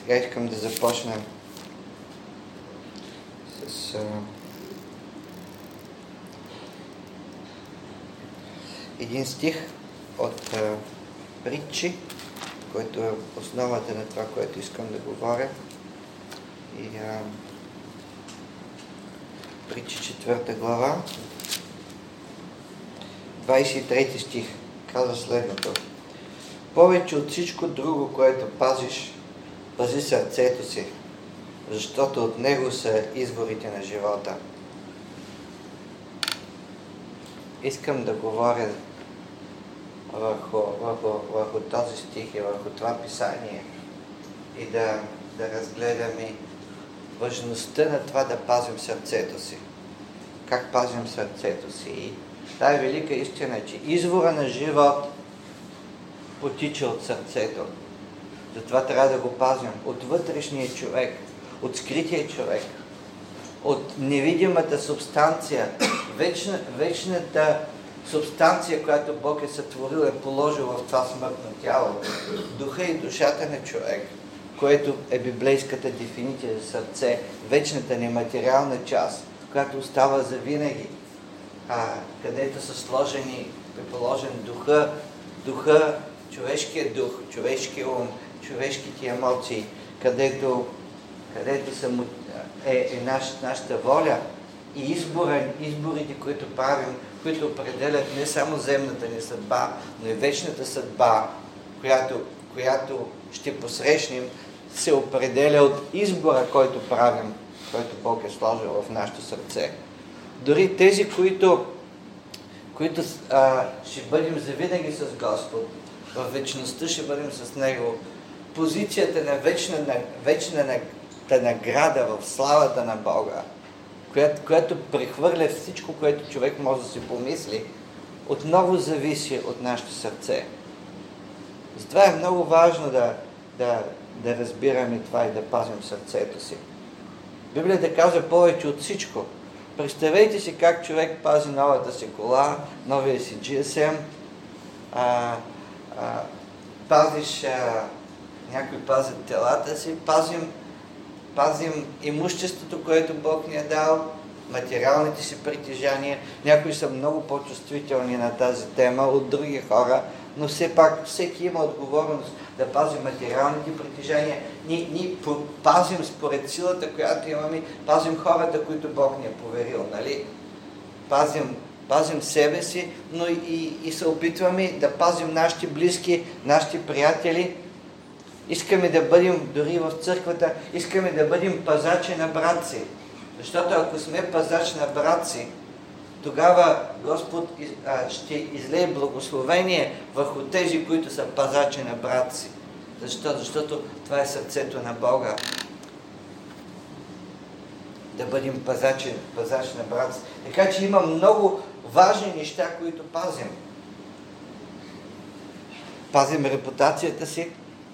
Сега искам да започна с един стих от Притчи, който е основата на това, което искам да говоря. И Притчи 4 глава, 23 стих, казва следното. Повече от всичко друго, което пазиш, пази сърцето си, защото от него са изворите на живота. Искам да говоря върху този стих и върху това писание и да разгледаме важността на това да пазим сърцето си. Как пазим сърцето си? И тая е велика истина, че извора на живот потича от сърцето. Затова трябва да го пазим от вътрешния човек, от скрития човек, от невидимата субстанция, вечната субстанция, която Бог е сътворил, е положил в това смъртно тяло. Духа и душата на човек, което е библейската дефиниция за сърце, вечната нематериална част, която остава завинаги, където са сложени и положен духа, човешкия дух, човешкия ум, човешките емоции, където е нашата воля и изборите, които правим, които определят не само земната ни съдба, но и вечната съдба, която ще посрещнем, се определя от избора, който правим, който Бог е сложил в нашето сърце. Дори тези, които ще бъдем завинаги с Господ, в вечността ще бъдем с Него, позицията на вечната награда в славата на Бога, която прехвърля всичко, което човек може да си помисли, отново зависи от нашето сърце. Затова е много важно да разбираме това и да пазим сърцето си. Библията казва повече от всичко. Представете си как човек пази новата си кола, новия си GSM, някои пазят телата си, пазим имуществото, което Бог ни е дал, материалните си притежания. Някои са много по-чувствителни на тази тема от други хора, но все пак всеки има отговорност да пази материалните притежания. Ние пазим според силата, която имаме, пазим хората, които Бог ни е поверил, нали? Пазим себе си, но и се опитваме да пазим нашите близки, нашите приятели. Искаме да бъдем, дори в църквата, искаме да бъдем пазачи на брат си. Защото ако сме пазач на брат си, тогава Господ ще излее благословение върху тези, които са пазачи на брат си. Защо? Защото това е сърцето на Бога. Да бъдем пазач на брат си. Така че има много важни неща, които пазим. Пазим репутацията си.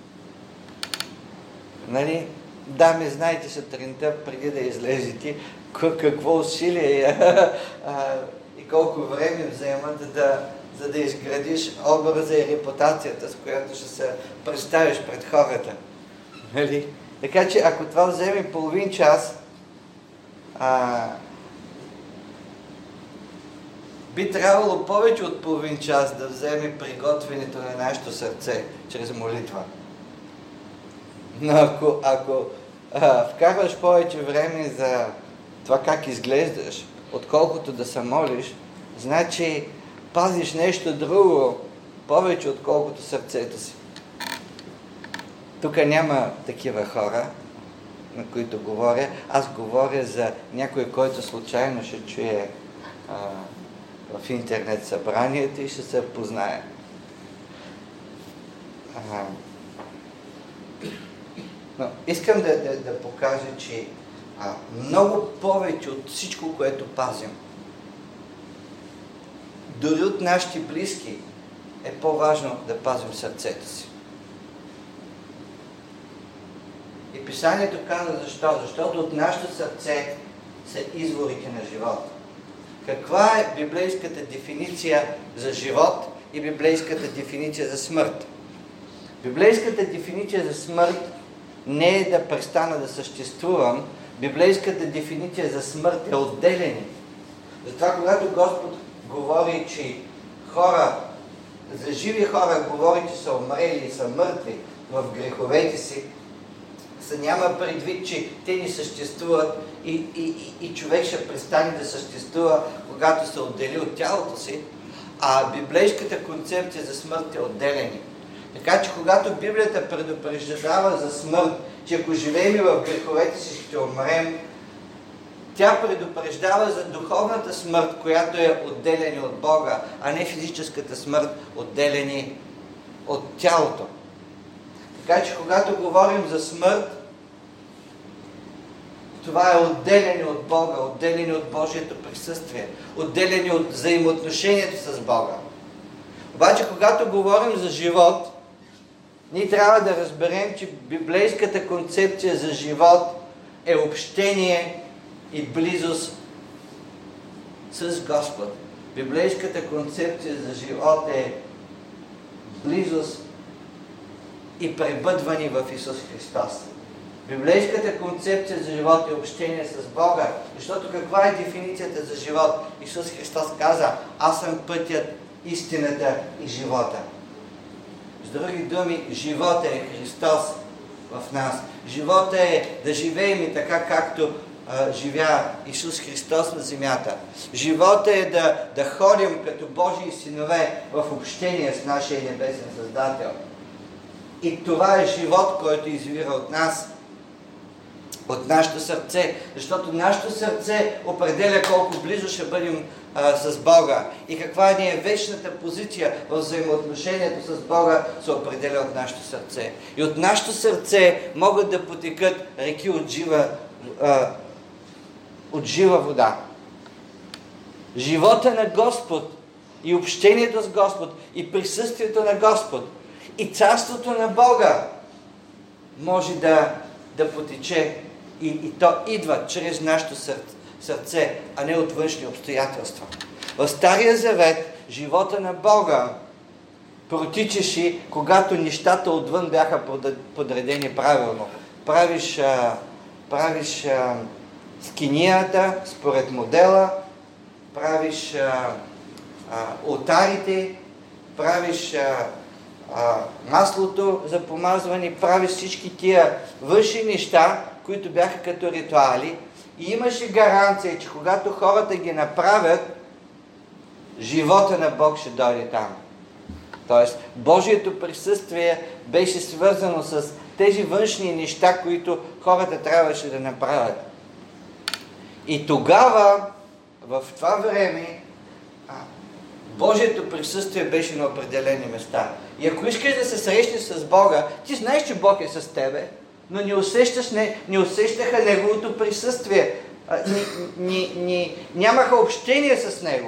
Нали? Дами, знаете сутринта, преди да излезете, какво усилие и колко време вземат, за да изградиш образа и репутацията, с която ще се представиш пред хората. Нали? Така че, ако това вземе половин час, би трябвало повече от половин час да вземе приготвянето на нашето сърце чрез молитва. Но ако вкарваш повече време за това как изглеждаш, отколкото да се молиш, значи пазиш нещо друго повече отколкото сърцето си. Тук няма такива хора, на които говоря. Аз говоря за някой, който случайно ще чуе в интернет събранието и ще се познае. Но искам да покажа, че много повече от всичко, което пазим, дори от нашите близки, е по-важно да пазим сърцето си. И Писанието казва защо? Защото от нашето сърце са изворите на живот. Каква е библейската дефиниция за живот и библейската дефиниция за смърт? Библейската дефиниция за смърт не е да престана да съществувам. Библейската дефиниция за смърт е отделение. Затова, когато Господ говори, че за живи хора говори, че са умрели и са мъртви в греховете си, се няма предвид, че те не съществуват и човек ще престане да съществува, когато се отдели от тялото си, а библейската концепция за смърт е отделение. Така че когато Библията предупреждава за смърт, че ако живеем в греховете си ще умрем, тя предупреждава за духовната смърт, която е отделение от Бога, а не физическата смърт, отделение от тялото. Така че когато говорим за смърт, това е отделение от Бога, отделение от Божието присъствие, отделение от взаимоотношението с Бога. Обаче, когато говорим за живот, ние трябва да разберем, че библейската концепция за живот е общение и близост с Господ. Библейската концепция за живот е близост и пребъдване в Исус Христос. Библейската концепция за живот е общение с Бога, защото каква е дефиницията за живот? Исус Христос каза: аз съм пътят, истината и живота. С други думи, живота е Христос в нас. Живота е да живеем така, както живя Исус Христос на земята. Живота е да ходим като Божии синове в общение с нашия небесен Създател. И това е живот, който извира от нас, от нашето сърце, защото нашето сърце определя колко близо ще бъдем с Бога и каква ни е вечната позиция в взаимоотношението с Бога се определя от нашето сърце. И от нашето сърце могат да потекат реки от жива вода. Живота на Господ и общението с Господ и присъствието на Господ и царството на Бога може да потече и то идва чрез нашето сърце, а не от външни обстоятелства. В Стария Завет живота на Бога протичаше, когато нещата отвън бяха подредени правилно. Правиш скинията според модела, правиш олтарите, правиш маслото за помазване, правиш всички тия външни неща, които бяха като ритуали, и имаше гаранция, че когато хората ги направят, живота на Бог ще дойде там. Тоест, Божието присъствие беше свързано с тези външни неща, които хората трябваше да направят. И тогава, в това време, Божието присъствие беше на определени места. И ако искаш да се срещнеш с Бога, ти знаеш, че Бог е с тебе, но не усещаха Неговото присъствие. Нямаха общение с Него.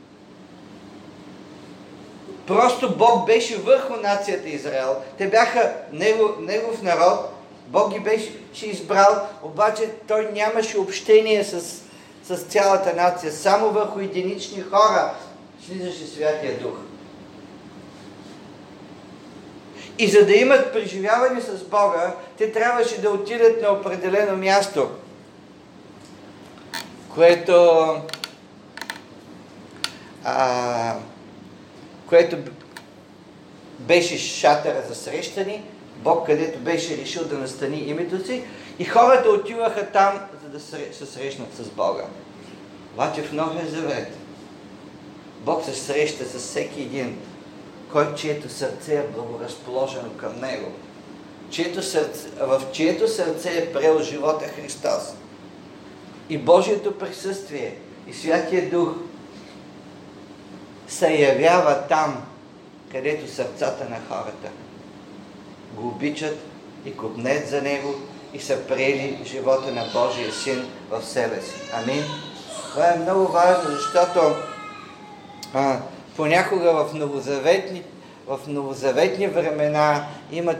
Просто Бог беше върху нацията Израел. Те бяха Негов народ. Бог ги беше избрал, обаче Той нямаше общение с цялата нация. Само върху единични хора слизаше Святия Дух. И за да имат преживяване с Бога, те трябваше да отидат на определено място, което беше шатъра за срещане, Бог където беше решил да настани името си, и хората отиваха там, за да се срещнат с Бога. Обаче в Новия Завет Бог се среща с всеки един, чието сърце е благоразположено към Него, в чието сърце е прел живота Христос. И Божието присъствие и Святия Дух се явява там, където сърцата на хората го обичат и копнеят за Него и са приели живота на Божия Син в себе си. Амин. Това е много важно, защото понякога в новозаветни времена има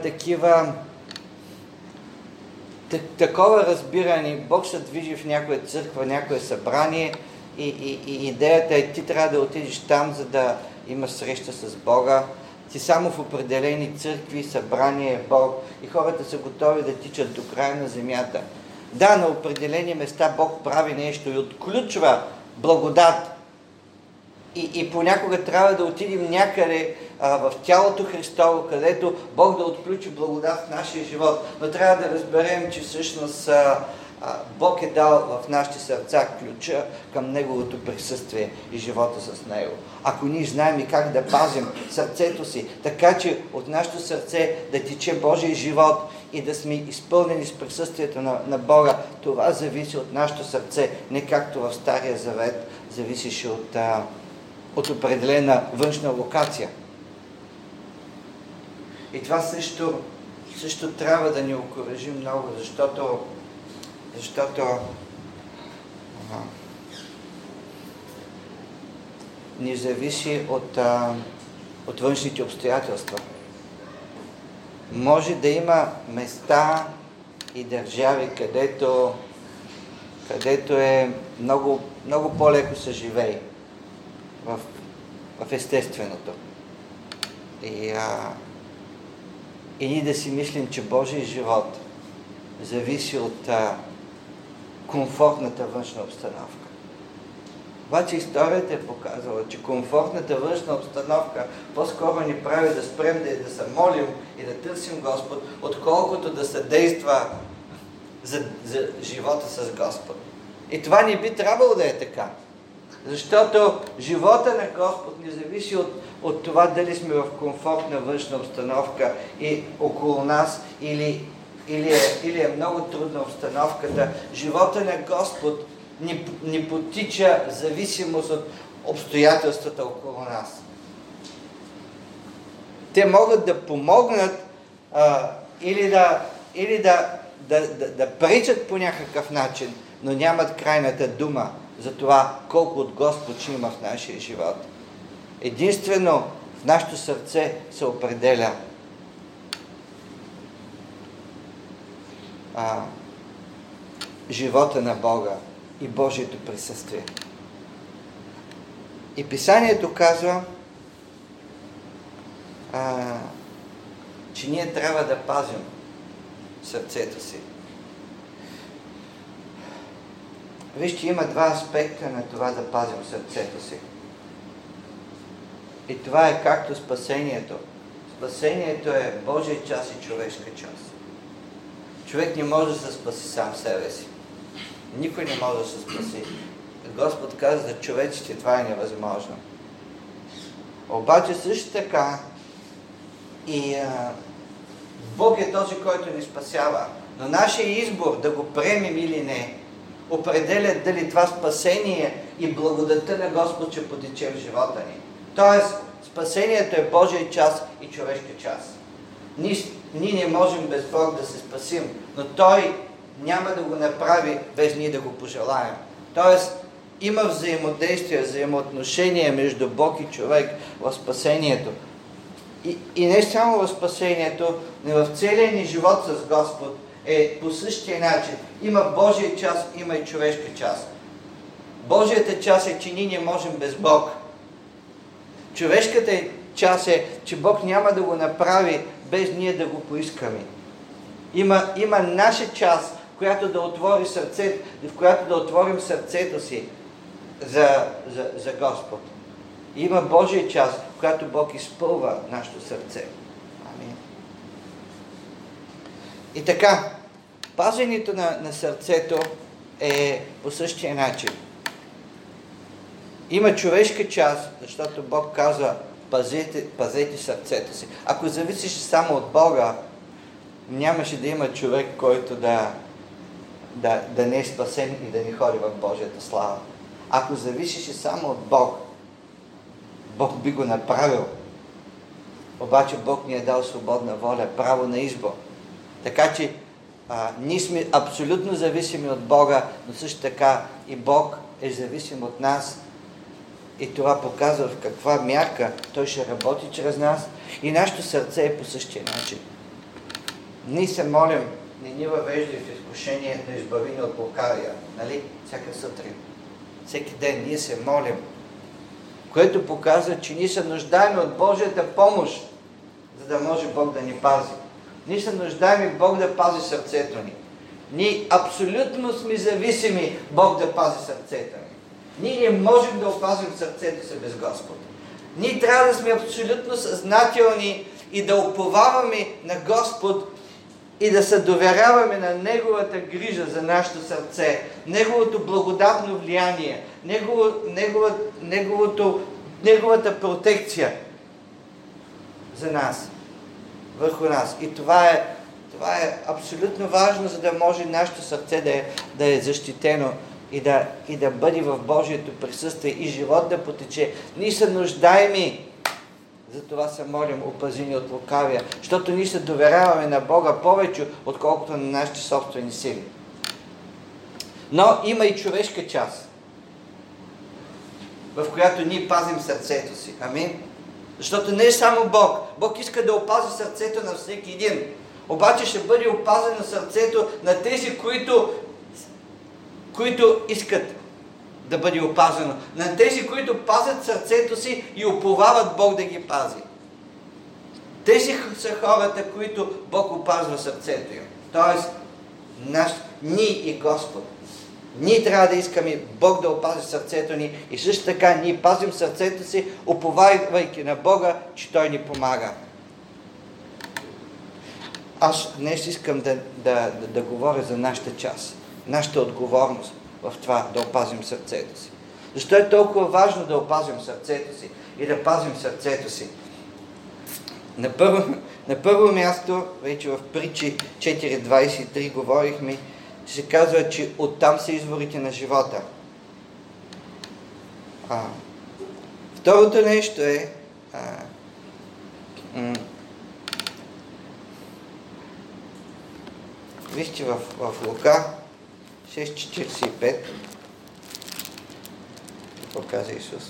такова разбиране. Бог се движи в някоя църква, някое събрание и идеята е, ти трябва да отидеш там, за да имаш среща с Бога. си само в определени църкви, събрания е Бог и хората са готови да тичат до края на земята. Да, на определени места Бог прави нещо и отключва благодат. И понякога трябва да отидем някъде в тялото Христово, където Бог да отключи благодат в нашия живот. Но трябва да разберем, че всъщност Бог е дал в нашите сърца ключа към Неговото присъствие и живота с Него. Ако ние знаем и как да пазим сърцето си, така че от нашето сърце да тече Божий живот и да сме изпълнени с присъствието на Бога, това зависи от нашето сърце, не както в Стария Завет зависеше от определена външна локация. И това също трябва да ни окуражи много, защото ни зависи от външните обстоятелства. Може да има места и държави, където е много, много по-леко се живее в естественото. И ние да си мислим, че Божий живот зависи от комфортната външна обстановка. Обаче историята е показала, че комфортната външна обстановка по-скоро ни прави да спрем да се молим и да търсим Господ, отколкото да съдейства за живота с Господ. И това не би трябвало да е така. Защото живота на Господ не зависи от това дали сме в комфортна външна обстановка и около нас или е много трудна обстановката. Живота на Господ ни потича в зависимост от обстоятелствата около нас. Те могат да помогнат или да пречат по някакъв начин, но нямат крайната дума за това колко от Господ ще има в нашия живот. Единствено в нашето сърце се определя живота на Бога и Божието присъствие. И Писанието казва, че ние трябва да пазим сърцето си. Вижте, има два аспекта на това да пазим сърцето си. И това е както спасението. Спасението е Божия част и човешка част. Човек не може да се спаси сам себе си. Никой не може да се спаси. Господ каза за човечите, това е невъзможно. Обаче също така и Бог е този, който ни спасява. Но нашия избор да го приемем или не, определя дали това спасение и благодата на Господ ще потече в живота ни. Тоест, спасението е Божия част и човешка част. Ние не можем без Бог да се спасим, но Той няма да го направи без ние да го пожелаем. Тоест, има взаимодействие, взаимоотношение между Бог и човек в спасението. И не само в спасението, но в целия ни живот с Господ е по същия начин. Има Божия част, има и човешка част. Божията част е, че ние не можем без Бог. Човешката част е, че Бог няма да го направи без ние да го поискаме. Има наша част, която да отвори сърцето, в която да отворим сърцето си за Господ. Има Божия част, в която Бог изпълва нашето сърце. Амин. И така, пазенето на сърцето е по същия начин. Има човешка част, защото Бог казва, пазете сърцето си. Ако зависеше само от Бога, нямаше да има човек, който да не е спасен и да не ходи в Божията слава. Ако зависеше само от Бог, Бог би го направил. Обаче Бог ни е дал свободна воля, право на избор. Така че ние сме абсолютно зависими от Бога, но също така и Бог е зависим от нас. И това показва в каква мярка Той ще работи чрез нас. И нашето сърце е по същия начин. Ние се молим, не ни въвеждай в изкушение да избави ни от лукавия. Нали? Всяка сутрин. Всеки ден ние се молим. Което показва, че ние се нуждаем от Божията помощ. за да може Бог да ни пази. Ние се нуждаем и Бог да пази сърцето ни. Ние абсолютно сме зависими Бог да пази сърцето ни. Ние не можем да опазим сърцето си без Господ. Ние трябва да сме абсолютно съзнателни и да уповаваме на Господ и да се доверяваме на Неговата грижа за нашето сърце, Неговото благодатно влияние, Неговата протекция за нас, върху нас. И това е абсолютно важно, за да може нашето сърце да е защитено и да бъде в Божието присъствие и живот да потече. Ние се нуждаем, затова се молим, опази ни от лукавия, защото ние се доверяваме на Бога повече, отколкото на нашите собствени сили. Но има и човешка част, в която ние пазим сърцето си. Амин. Защото не е само Бог. Бог иска да опази сърцето на всеки един. Обаче ще бъде опазено сърцето на тези, които искат да бъде опазено. На тези, които пазят сърцето си и уповават Бог да ги пази. Тези са хората, които Бог опазва сърцето им. Тоест, ние и Господ. Ние трябва да искаме Бог да опази сърцето ни и също така ние пазим сърцето си, уповавайки на Бога, че Той ни помага. Аз днес искам да говоря за нашата част, нашата отговорност в това да опазим сърцето си. Защо е толкова важно да опазим сърцето си и да пазим сърцето си? На първо място, вече в Притчи 4.23 говорихме, се казва, че оттам са изворите на живота. Второто нещо е вижте в Лука 6.45 какво каза Исус.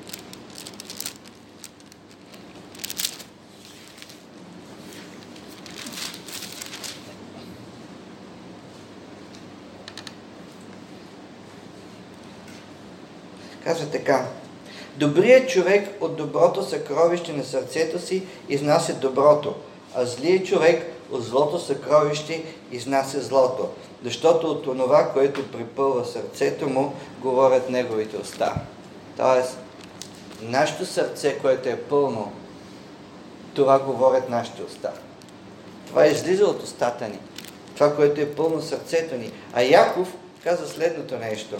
Казва така: добрият човек от доброто съкровище на сърцето си изнася доброто, а злият човек от злото съкровище изнася злото, защото от онова, което препълва сърцето му, говорят неговите уста. Тоест, нашето сърце, което е пълно, това говорят нашите уста. Това излиза от устата ни. Това, което е пълно сърцето ни. А Яков каза следното нещо.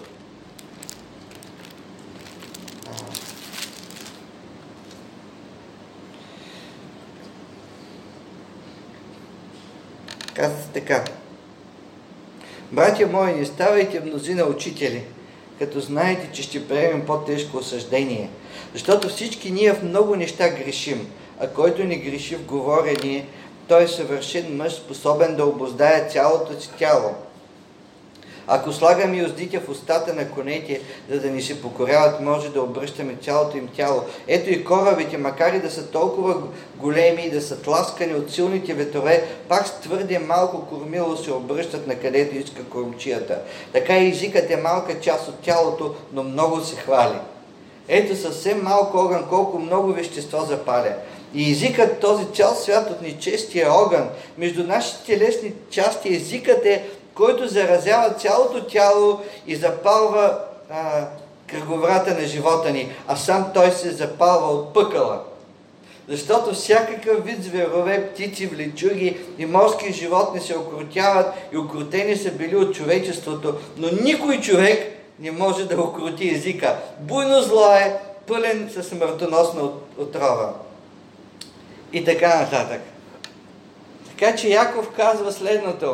Казва така: братя мои, не ставайте мнозина учители, като знаете, че ще приемем по-тежко осъждение. Защото всички ние в много неща грешим, а който не греши в говорение, той е съвършен мъж, способен да обуздае цялото си тяло. Ако слагаме уздите в устата на конете, за да ни се покоряват, може да обръщаме цялото им тяло. Ето и корабите, макар и да са толкова големи и да са тласкани от силните ветрове, пак с твърде малко кормило се обръщат на където иска кормчията. Така и езикът е малка част от тялото, но много се хвали. Ето съвсем малко огън, колко много вещество запаля. И езикът, този цял свят от нечестия огън, между нашите телесни части, езикът е, който заразява цялото тяло и запалва кръговрата на живота ни, а сам той се запалва от пъкъла. Защото всякакъв вид зверове, птици, влечуги и морски животни се окрутяват и окрутени са били от човечеството, но никой човек не може да окрути езика. Буйно зло е, пълен със смъртоносна отрова. И така нататък. Така че Яков казва следното.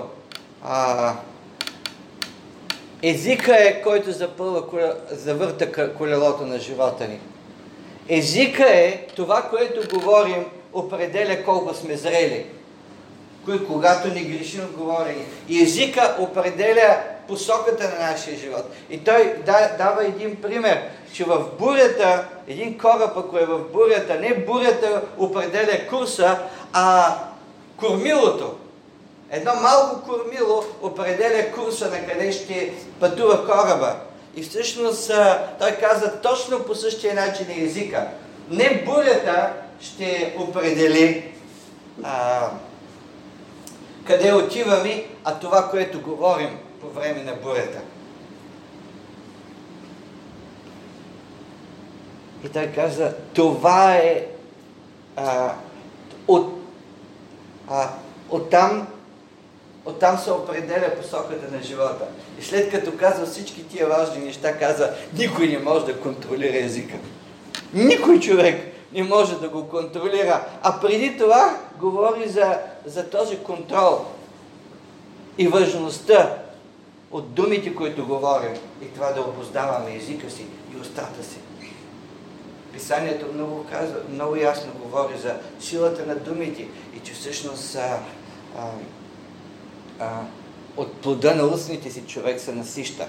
Езика е, който завърта колелото на живота ни. Езика е това, което говорим, определя колко сме зрели. Когато не грешим в говорене. И езика определя посоката на нашия живот. И той дава един пример, че в бурята, един кораб, ако е в бурята, не бурята определя курса, а кормилото. Едно малко кормило определя курса на къде ще пътува кораба. И всъщност той каза точно по същия начин езика. Не бурята ще определи къде отиваме, а това, което говорим по време на бурята. И той каза, това е оттам се определя посоката на живота. И след като казва всички тия важни неща, каза, никой не може да контролира езика. Никой човек не може да го контролира. А преди това говори за този контрол и важността от думите, които говорим. И това да обуздаваме езика си и устата си. Писанието много ясно говори за силата на думите и че всъщност от плода на устните си човек се насища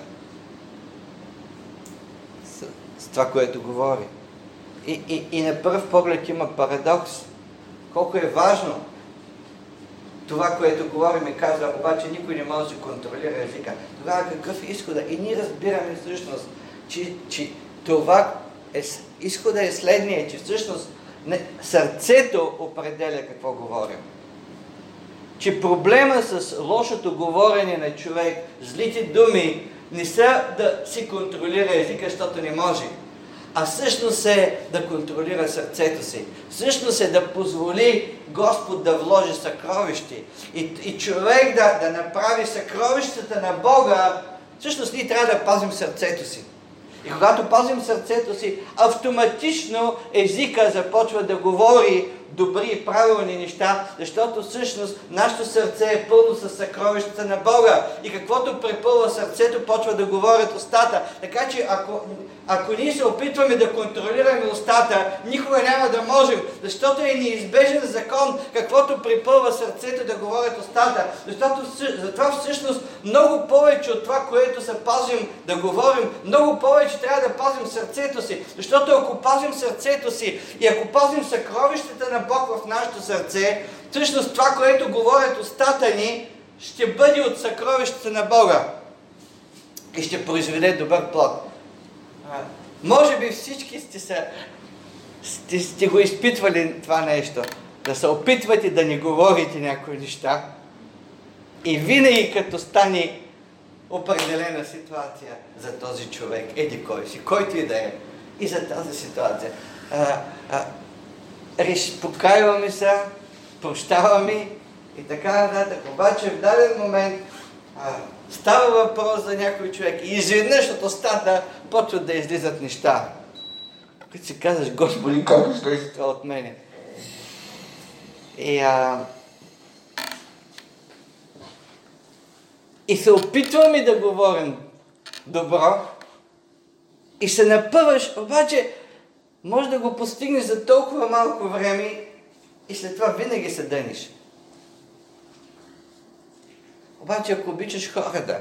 с това, което говори. И на пръв поглед има парадокс. Колко е важно това, което говорим и казва, обаче никой не може да контролира езика. Тогава какъв е изхода? И ние разбираме всъщност, че това изхода е следния, че всъщност сърцето определя какво говорим. Че проблема с лошото говорене на човек, злите думи, не са да си контролира езика, защото не може. А всъщност е да контролира сърцето си. Всъщност е да позволи Господ да вложи съкровище. И човек да направи съкровищата на Бога, всъщност ние трябва да пазим сърцето си. И когато пазим сърцето си, автоматично езика започва да говори добри и правилни неща, защото всъщност нашето сърце е пълно с съкровищата на Бога. И каквото препълва сърцето, почва да говорят устата. Така че ако ние се опитваме да контролираме устата, никога няма да можем, защото е неизбежен закон, каквото препълва сърцето да говорят устата. Защото затова всъщност много повече от това, което се пазим да говорим, много повече трябва да пазим сърцето си. Защото ако пазим сърцето си и ако пазим съкровищата на Бог в нашето сърце, всъщност това, което говорят устата ни, ще бъде от съкровищата на Бога и ще произведе добър плод. Може би всички сте го изпитвали това нещо, да се опитвате да не говорите някои неща и винаги като стане определена ситуация за този човек, еди кой си, който и да е, и за тази ситуация. Покайваме се, прощаваме и така нататък. Обаче в даден момент става въпрос за някой човек и изведнъж от устата почват да излизат неща. Като си казваш, Господи, как ще излезе това от мене? И се опитваме да говорим добро и се напъваш, обаче може да го постигнеш за толкова малко време и след това винаги се дъниш. Обаче ако обичаш хората,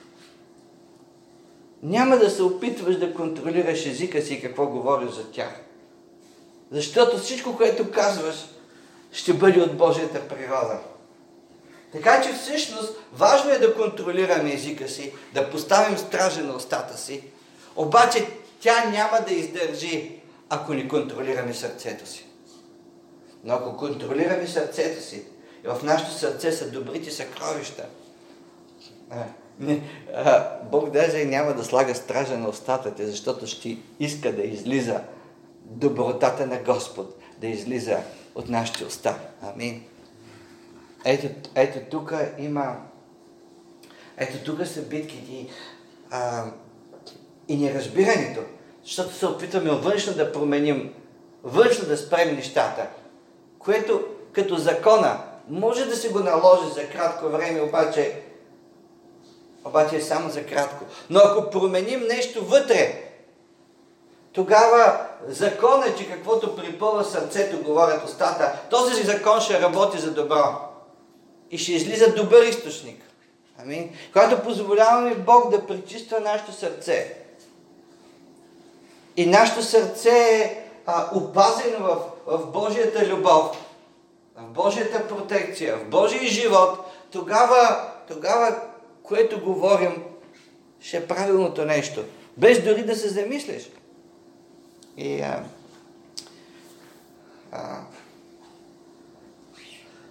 няма да се опитваш да контролираш езика си и какво говориш за тях. Защото всичко, което казваш, ще бъде от Божията природа. Така че всъщност важно е да контролираме езика си, да поставим стража на устата си, обаче тя няма да издържи, ако не контролираме сърцето си. Но ако контролираме сърцето си, и в нашето сърце са добрите съкровища, Бог даже няма да слага стража на устата ти, защото ще иска да излиза добротата на Господ, да излиза от нашите уста. Амин. Ето тук има... Ето тук са битките и неразбирането, защото се опитваме външно да променим, външно да спрем нещата, което като закона може да се го наложи за кратко време, обаче е само за кратко. Но ако променим нещо вътре, тогава законът, че каквото припълва сърцето, говорят устата, този закон ще работи за добро. И ще излиза добър източник. Амин. Когато позволяваме Бог да пречиства нашето сърце. И нашето сърце е опазено в Божията любов, в Божията протекция, в Божия живот, тогава което говорим, ще е правилното нещо. Без дори да се замислиш. И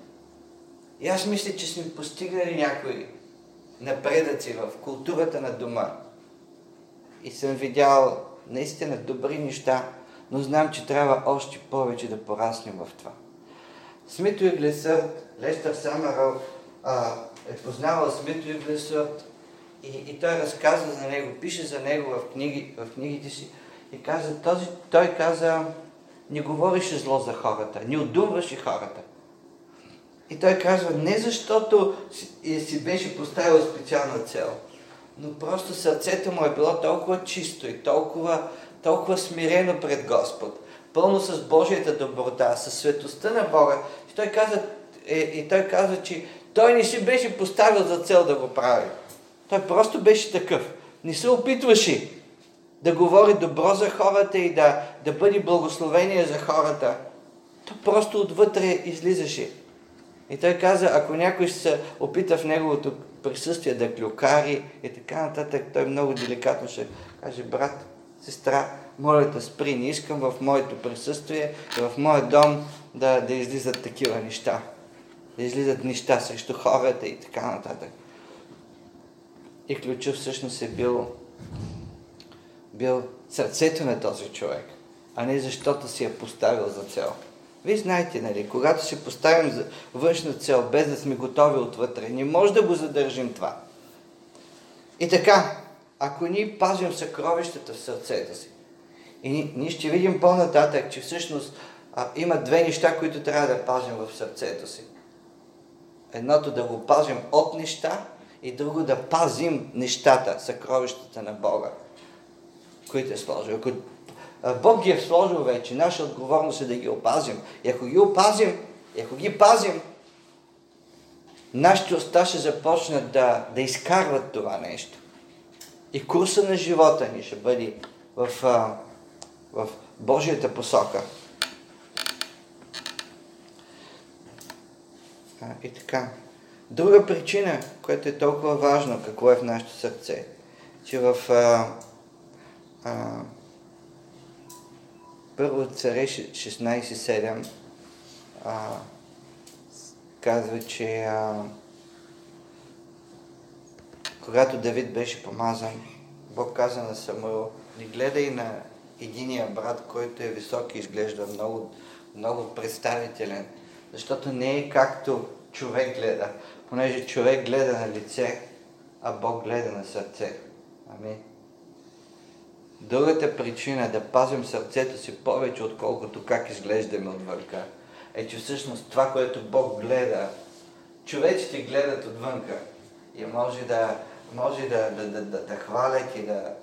И аз мисля, че сме постигнали някои напредъци в културата на дома. И съм видял наистина добри неща, но знам, че трябва още повече да пораснем в това. Смит Уиглесърт, Лестър Самъръл е познавал Смит Уиглесърт и той разказва за него, пише за него в книгите си и каза, той каза, не говореше зло за хората, не удумваше хората. И той казва, не защото си беше поставил специална цел, но просто сърцето му е било толкова чисто и толкова смирено пред Господ, пълно с Божията доброта, с светостта на Бога. И той каза, че той не си беше поставил за цел да го прави. Той просто беше такъв. Не се опитваше да говори добро за хората и да бъде благословение за хората. То просто отвътре излизаше. И той каза, ако някой се опита в неговото присъствие да клюкари и така нататък, той много деликатно ще каже, брат, сестра, моля да спри, не искам в моето присъствие и в моя дом да излизат такива неща. Да излизат неща срещу хората и така нататък. И ключът всъщност е бил сърцето на този човек, а не защото си е поставил за цел. Вие знаете, нали, когато си поставим за външна цел, без да сме готови отвътре, не може да го задържим това. И така, ако ние пазим съкровищата в сърцето си, и ние ще видим по-нататък, че всъщност има две неща, които трябва да пазим в сърцето си. Едното да го пазим от неща и друго да пазим нещата, съкровищата на Бога, които е сложил. Ако Бог ги е сложил вече, наша отговорност е да ги опазим. И ако ги пазим, нашите уста ще започнат да изкарват това нещо. И курса на живота ни ще бъде в Божията посока. И така. Друга причина, която е толкова важно, какво е в нашето сърце, че в Първо Царе 16:7 казва, че когато Давид беше помазан, Бог каза на Самуил, не гледай на единия брат, който е висок и изглежда много, много представителен, защото не е както човек гледа, понеже човек гледа на лице, а Бог гледа на сърце. Амин. Другата причина да пазим сърцето си повече, отколкото как изглеждаме отвънка, е, че всъщност това, което Бог гледа, човеците гледат отвънка и може да хвалят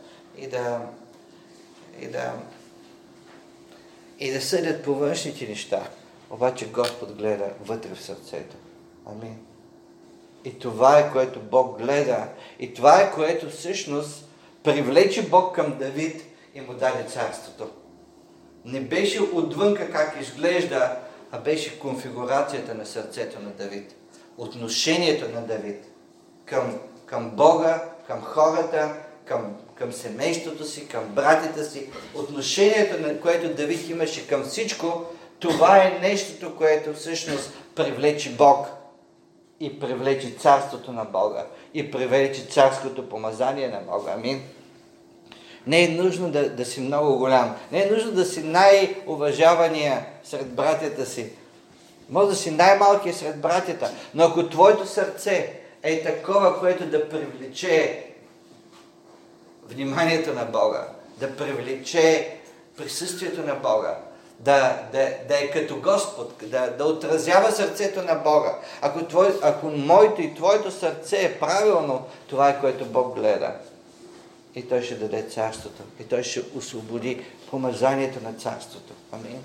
и да съдят по външните неща. Обаче Господ гледа вътре в сърцето. Амин. И това е, което Бог гледа. И това е, което всъщност привлече Бог към Давид и му даде царството. Не беше отвънка как изглежда, а беше конфигурацията на сърцето на Давид. Отношението на Давид към Бога, към хората, към семейството си, към братята си. Отношението, на което Давид имаше към всичко, това е нещото, което всъщност привлече Бог и привлече царството на Бога и привлече царското помазание на Бога. Амин. Не е нужно да си много голям. Не е нужно да си най-уважавания сред братята си. Може да си най-малкият сред братята. Но ако твоето сърце е такова, което да привлече вниманието на Бога, да привлече присъствието на Бога, да е като Господ, да отразява сърцето на Бога. Ако моето и твоето сърце е правилно, това е което Бог гледа. И Той ще даде царството. И Той ще освободи помазанието на царството. Амин.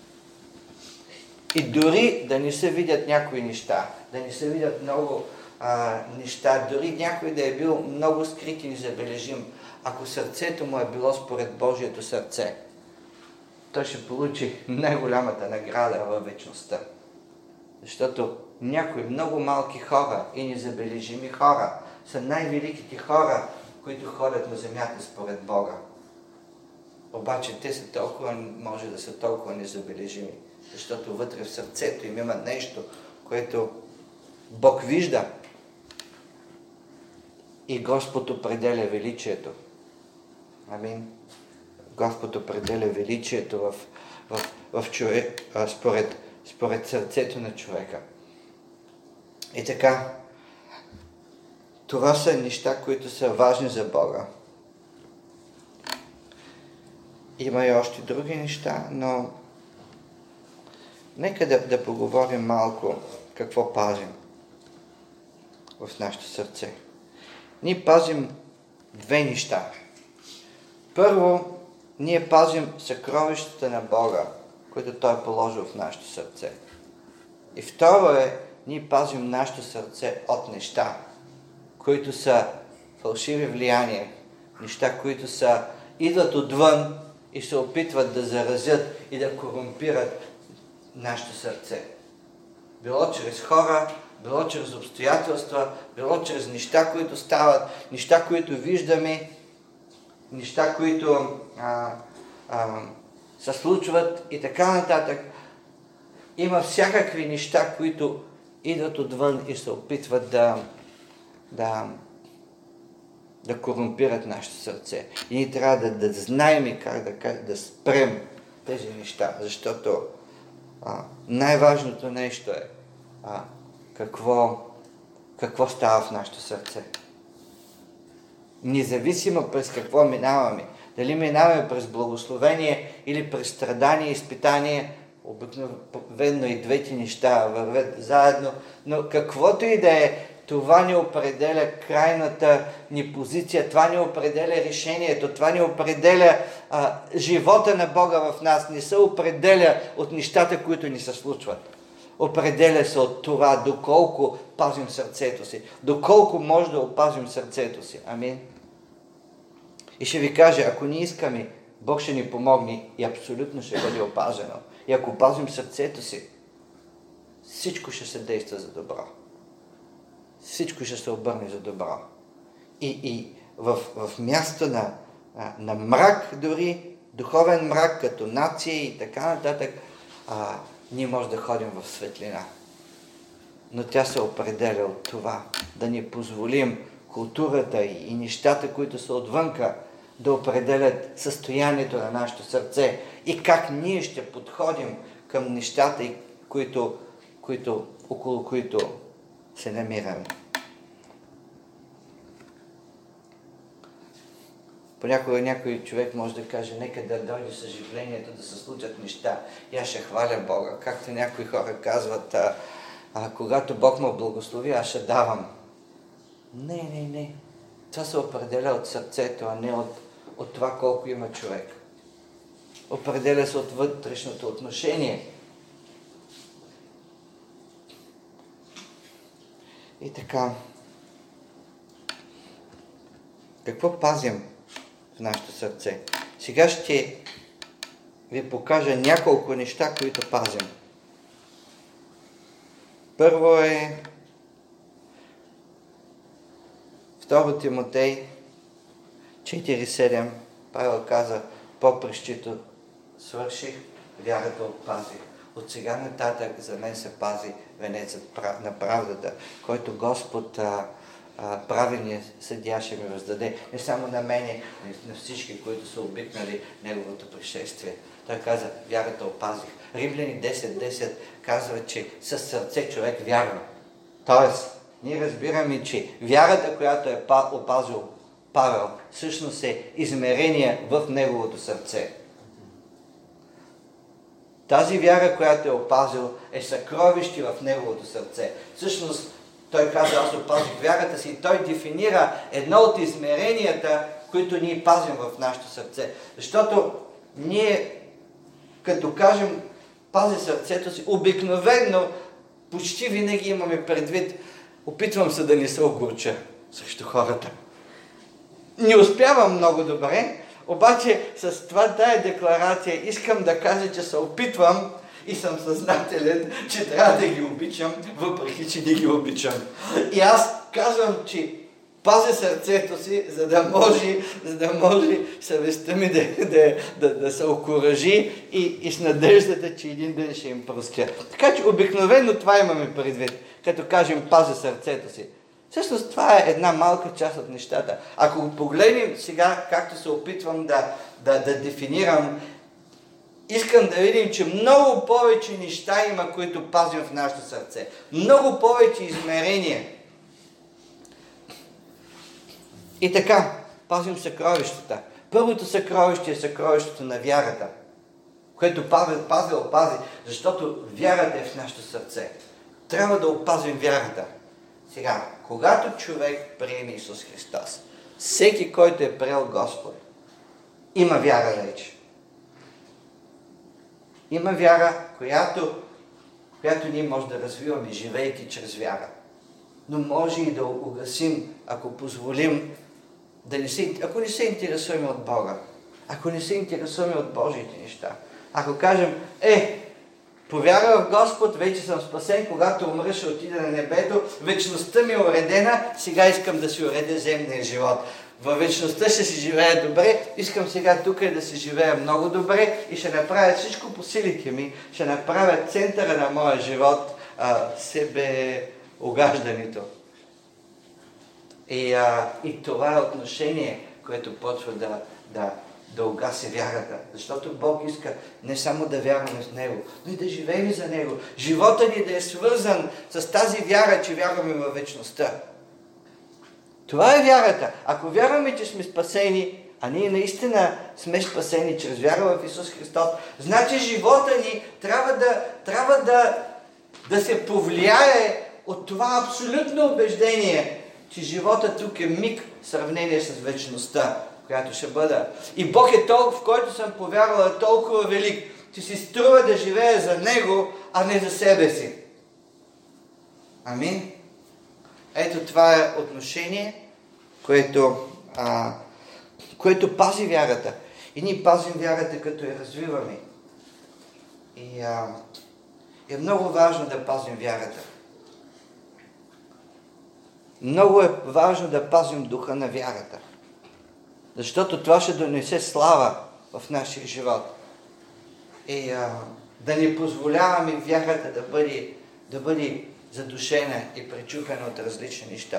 И дори да не се видят някои неща, да не се видят много неща, дори някой да е бил много скрит и незабележим, ако сърцето му е било според Божието сърце, той ще получи най-голямата награда във вечността. Защото някои много малки хора и незабележими хора са най-великите хора, които ходят на земята според Бога. Обаче те са може да са толкова незабележими, защото вътре в сърцето им има нещо, което Бог вижда и Господ определя величието. Амин. Господ определя величието в човек, според сърцето на човека. И така, това са неща, които са важни за Бога. Има и още други неща, но нека да поговорим малко какво пазим в нашето сърце. Ние пазим две неща. Първо, ние пазим съкровищата на Бога, които Той е положил в нашето сърце. И второ е, ние пазим нашето сърце от неща, които са фалшиви влияния, неща, които идват отвън и се опитват да заразят и да корумпират нашето сърце. Било чрез хора, било чрез обстоятелства, било чрез неща, които стават, неща, които виждаме, неща, които се случват и така нататък. Има всякакви неща, които идват отвън и се опитват да корумпират нашето сърце. И ние трябва да знаем как да спрем тези неща, защото най-важното нещо е какво става в нашето сърце. Независимо през какво минаваме, дали минаваме през благословение или през страдание и изпитание, обикновено и двете неща вървят заедно, но каквото и да е, това не определя крайната ни позиция, това не определя решението, това не определя живота на Бога в нас, не се определя от нещата, които ни се случват. Определя се от това, доколко пазим сърцето си, доколко може да опазим сърцето си. Амин. И ще ви кажа, ако не искаме, Бог ще ни помогне и абсолютно ще бъде опазено. И ако пазим сърцето си, всичко ще се действа за добро. Всичко ще се обърне за добро. И в място на мрак, дори духовен мрак, като нация и така нататък, ние може да ходим в светлина. Но тя се определя от това, да ни позволим културата и нещата, които са отвънка, да определят състоянието на нашето сърце и как ние ще подходим към нещата, около които се намираме. Понякога някой човек може да каже, нека да дойде съживлението, да се случат неща. И аз ще хваля Бога. Както някои хора казват, когато Бог ме благослови, аз ще давам. Не. Това се определя от сърцето, а не от това колко има човек. Определя се от вътрешното отношение. И така, какво пазим в нашето сърце? Сега ще ви покажа няколко неща, които пазим. Първо е 2 Тимотей 4:7. Павел каза, попрището свърших, вярата опазих. От сега нататък за мен се пази венецът на правдата, който Господ правилният съдия ще ми раздаде. Не само на мене, но на всички, които са обикнали Неговото пришествие. Той каза, вярата опазих. Римляни 10:10 казва, че със сърце човек вярва. Тоест, ние разбираме, че вярата, която е опазил Павел, всъщност е измерение в неговото сърце. Тази вяра, която е опазил, е съкровище в неговото сърце. Всъщност, той каза, аз опазих вярата си и той дефинира едно от измеренията, които ние пазим в нашето сърце. Защото ние, като кажем, пази сърцето си, обикновено, почти винаги имаме предвид, опитвам се да не се огорча срещу хората. Не успявам много добре, обаче с тая декларация искам да кажа, че се опитвам и съм съзнателен, че трябва да ги обичам, въпреки че не ги обичам. И аз казвам, че пазя сърцето си, за да може съвестта ми да се окуражи и с надеждата, че един ден ще им простя. Така че обикновено това имаме предвид. като кажем пази сърцето си. Всъщност това е една малка част от нещата. Ако го погледнем сега, както се опитвам да дефинирам, искам да видим, че много повече неща има, които пазим в нашето сърце. Много повече измерения. И така, пазим съкровищата. Първото съкровище е съкровището на вярата, което Павел опази, защото вярата е в нашето сърце. Трябва да опазим вярата. Сега, когато човек приеме Исус Христос, всеки, който е приел Господ, има вяра вече. Има вяра, която ние може да развиваме, живейки чрез вяра. Но може и да угасим, ако позволим, ако не се интересуваме от Бога, ако не се интересуваме от Божиите неща. Ако кажем, повярвам в Господ, вече съм спасен, когато умра ще отида на небето, вечността ми е уредена, сега искам да си уредя земния живот. Във вечността ще си живея добре, искам сега тук да си живея много добре и ще направя всичко по силите ми, ще направя центъра на моя живот, себеугаждането. И това е отношение, което почва да угаси вярата. Защото Бог иска не само да вярваме в Него, но и да живеем за Него. Живота ни да е свързан с тази вяра, че вярваме във вечността. Това е вярата. Ако вярваме, че сме спасени, а ние наистина сме спасени чрез вяра в Исус Христос, значи живота ни трябва да се повлияе от това абсолютно убеждение, че живота тук е миг в сравнение с вечността, която ще бъда. И Бог е толкова, в който съм повярвал, е толкова велик, че си струва да живее за Него, а не за себе си. Амин. Ето това е отношение, което пази вярата. И ние пазим вярата, като я развиваме. И е много важно да пазим вярата. Много е важно да пазим духа на вярата. Защото това ще донесе слава в нашия живот. И да не позволяваме вярата да бъде задушена и пречупена от различни неща.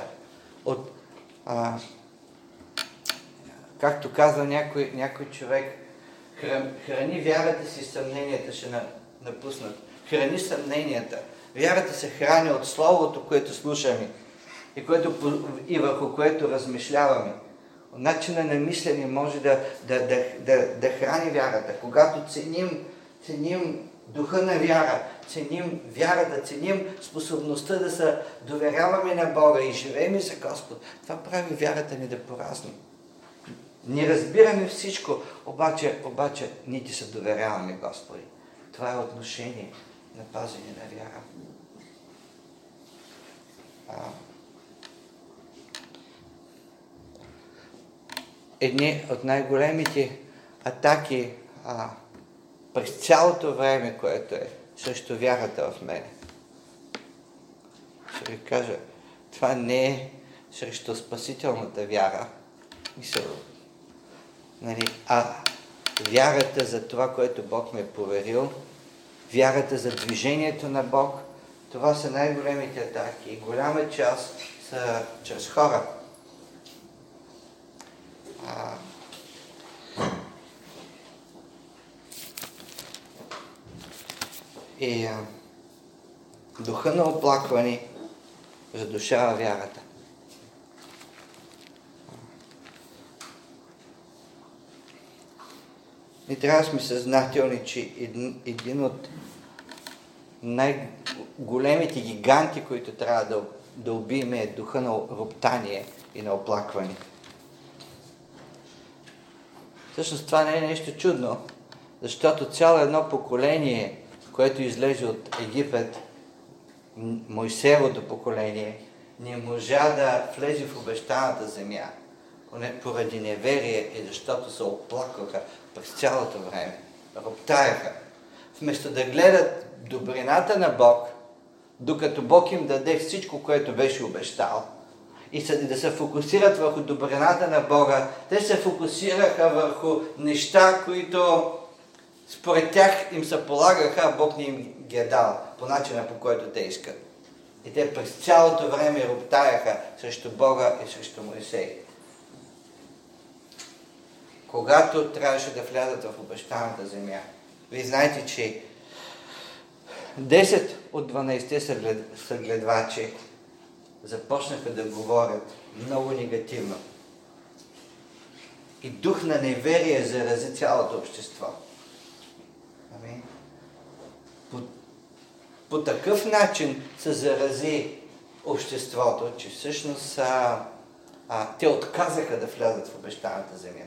Както каза някой човек, храни вярата си, съмненията ще напуснат. Храни съмненията. Вярата се храни от Словото, което слушаме и върху което размишляваме. Начина на мислене може да храни вярата. Когато ценим духа на вяра, ценим вярата, ценим способността да се доверяваме на Бога и живеем за Господ, това прави вярата ни да поразни. Не разбираме всичко, обаче ние ти се доверяваме, Господи. Това е отношение на пазене на вяра. Едни от най-големите атаки през цялото време, което е срещу вярата в мене. Ще ви кажа, това не е срещу спасителната вяра, а вярата за това, което Бог ме е поверил, вярата за движението на Бог, това са най-големите атаки. И голяма част са чрез хора. И духа на оплакване задушава вярата. Ние трябва да сме съзнателни, че един от най-големите гиганти, които трябва да убием, е духа на роптание и на оплакване. Всъщност това не е нещо чудно, защото цяло едно поколение, което излезе от Египет, Мойсеевото поколение, не можа да влезе в обещаната земя, поради неверие и защото се оплакваха през цялото време, роптаяха. Вместо да гледат добрината на Бог, докато Бог им даде всичко, което беше обещал, и да се фокусират върху добрината на Бога, те се фокусираха върху неща, които според тях им се полагаха, а Бог не им ги е дал по начина, по който те искат. И те през цялото време роптаяха срещу Бога и срещу Моисей. Когато трябваше да влязат в обещаната земя, вие знаете, че 10 от 12 съгледвачи започнаха да говорят много негативно. И дух на неверие зарази цялото общество. Амин. По такъв начин се зарази обществото, че всъщност те отказаха да влязат в обещаната земя.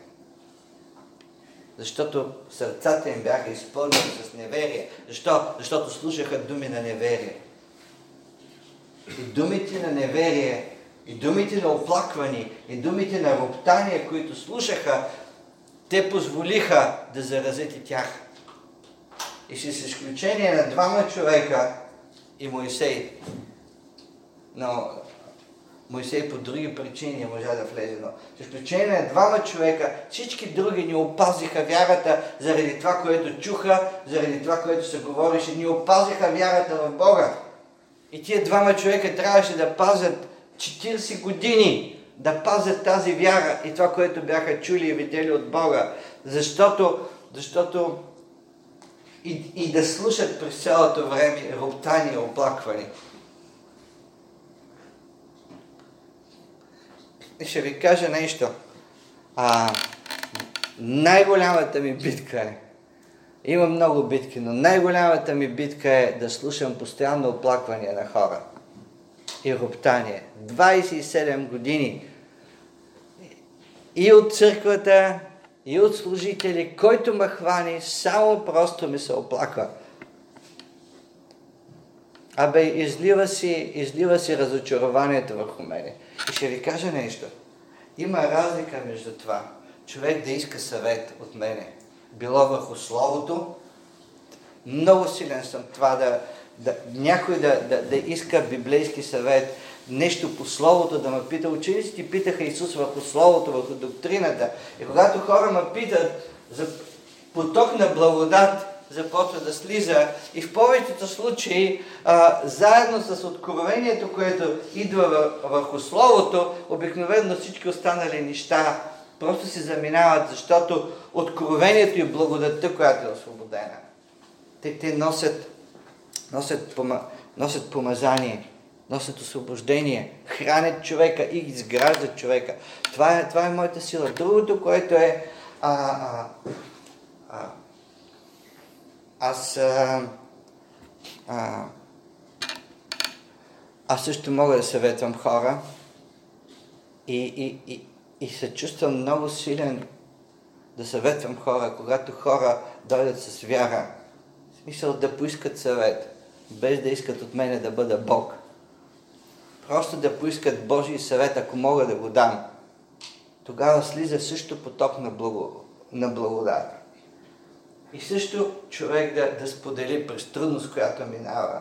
Защото сърцата им бяха изпълнени с неверие. Защо? Защото слушаха думи на неверие. И думите на неверие, и думите на оплакване, и думите на роптание, които слушаха, те позволиха да заразят и тях. И с изключение на 2 човека и Моисей, но Моисей по други причини не можа да влезе, но с изключение на 2 човека, всички други ни опазиха вярата заради това, което чуха, заради това, което се говореше, ни опазиха вярата в Бога. И тия 2 човека трябваше да пазят 40 години, да пазят тази вяра и това, което бяха чули и видели от Бога, защото и да слушат през цялото време роптани и оплаквани. И ще ви кажа нещо. Най-голямата ми битка е, има много битки, но най-голямата ми битка е да слушам постоянно оплаквания на хора и роптание. 27 години. И от църквата, и от служители, който ме хвани, само просто ми се оплаква. Излива си разочарованието върху мене. И ще ви кажа нещо. Има разлика между това. Човек да иска съвет от мене. Било върху Словото. Много силен съм това някой да иска библейски съвет. Нещо по Словото да ме пита. Учениците питаха Исус върху Словото, върху доктрината. И когато хора ме питат за поток на благодат, започва да слиза и в повечето случаи, заедно с откровението, което идва върху Словото, обикновено всички останали неща просто се заминават, защото откровението и благодатта, която е освободена. Те носят помазание, носят освобождение, хранят човека и изграждат човека. Това е моята сила. Другото, което е аз също мога да съветвам хора и се чувствам много силен да съветвам хора, когато хора дойдат с вяра. В смисъл да поискат съвет, без да искат от мене да бъда Бог. Просто да поискат Божий съвет, ако мога да го дам. Тогава слиза също поток на благодат. И също човек да сподели през трудност, която минава.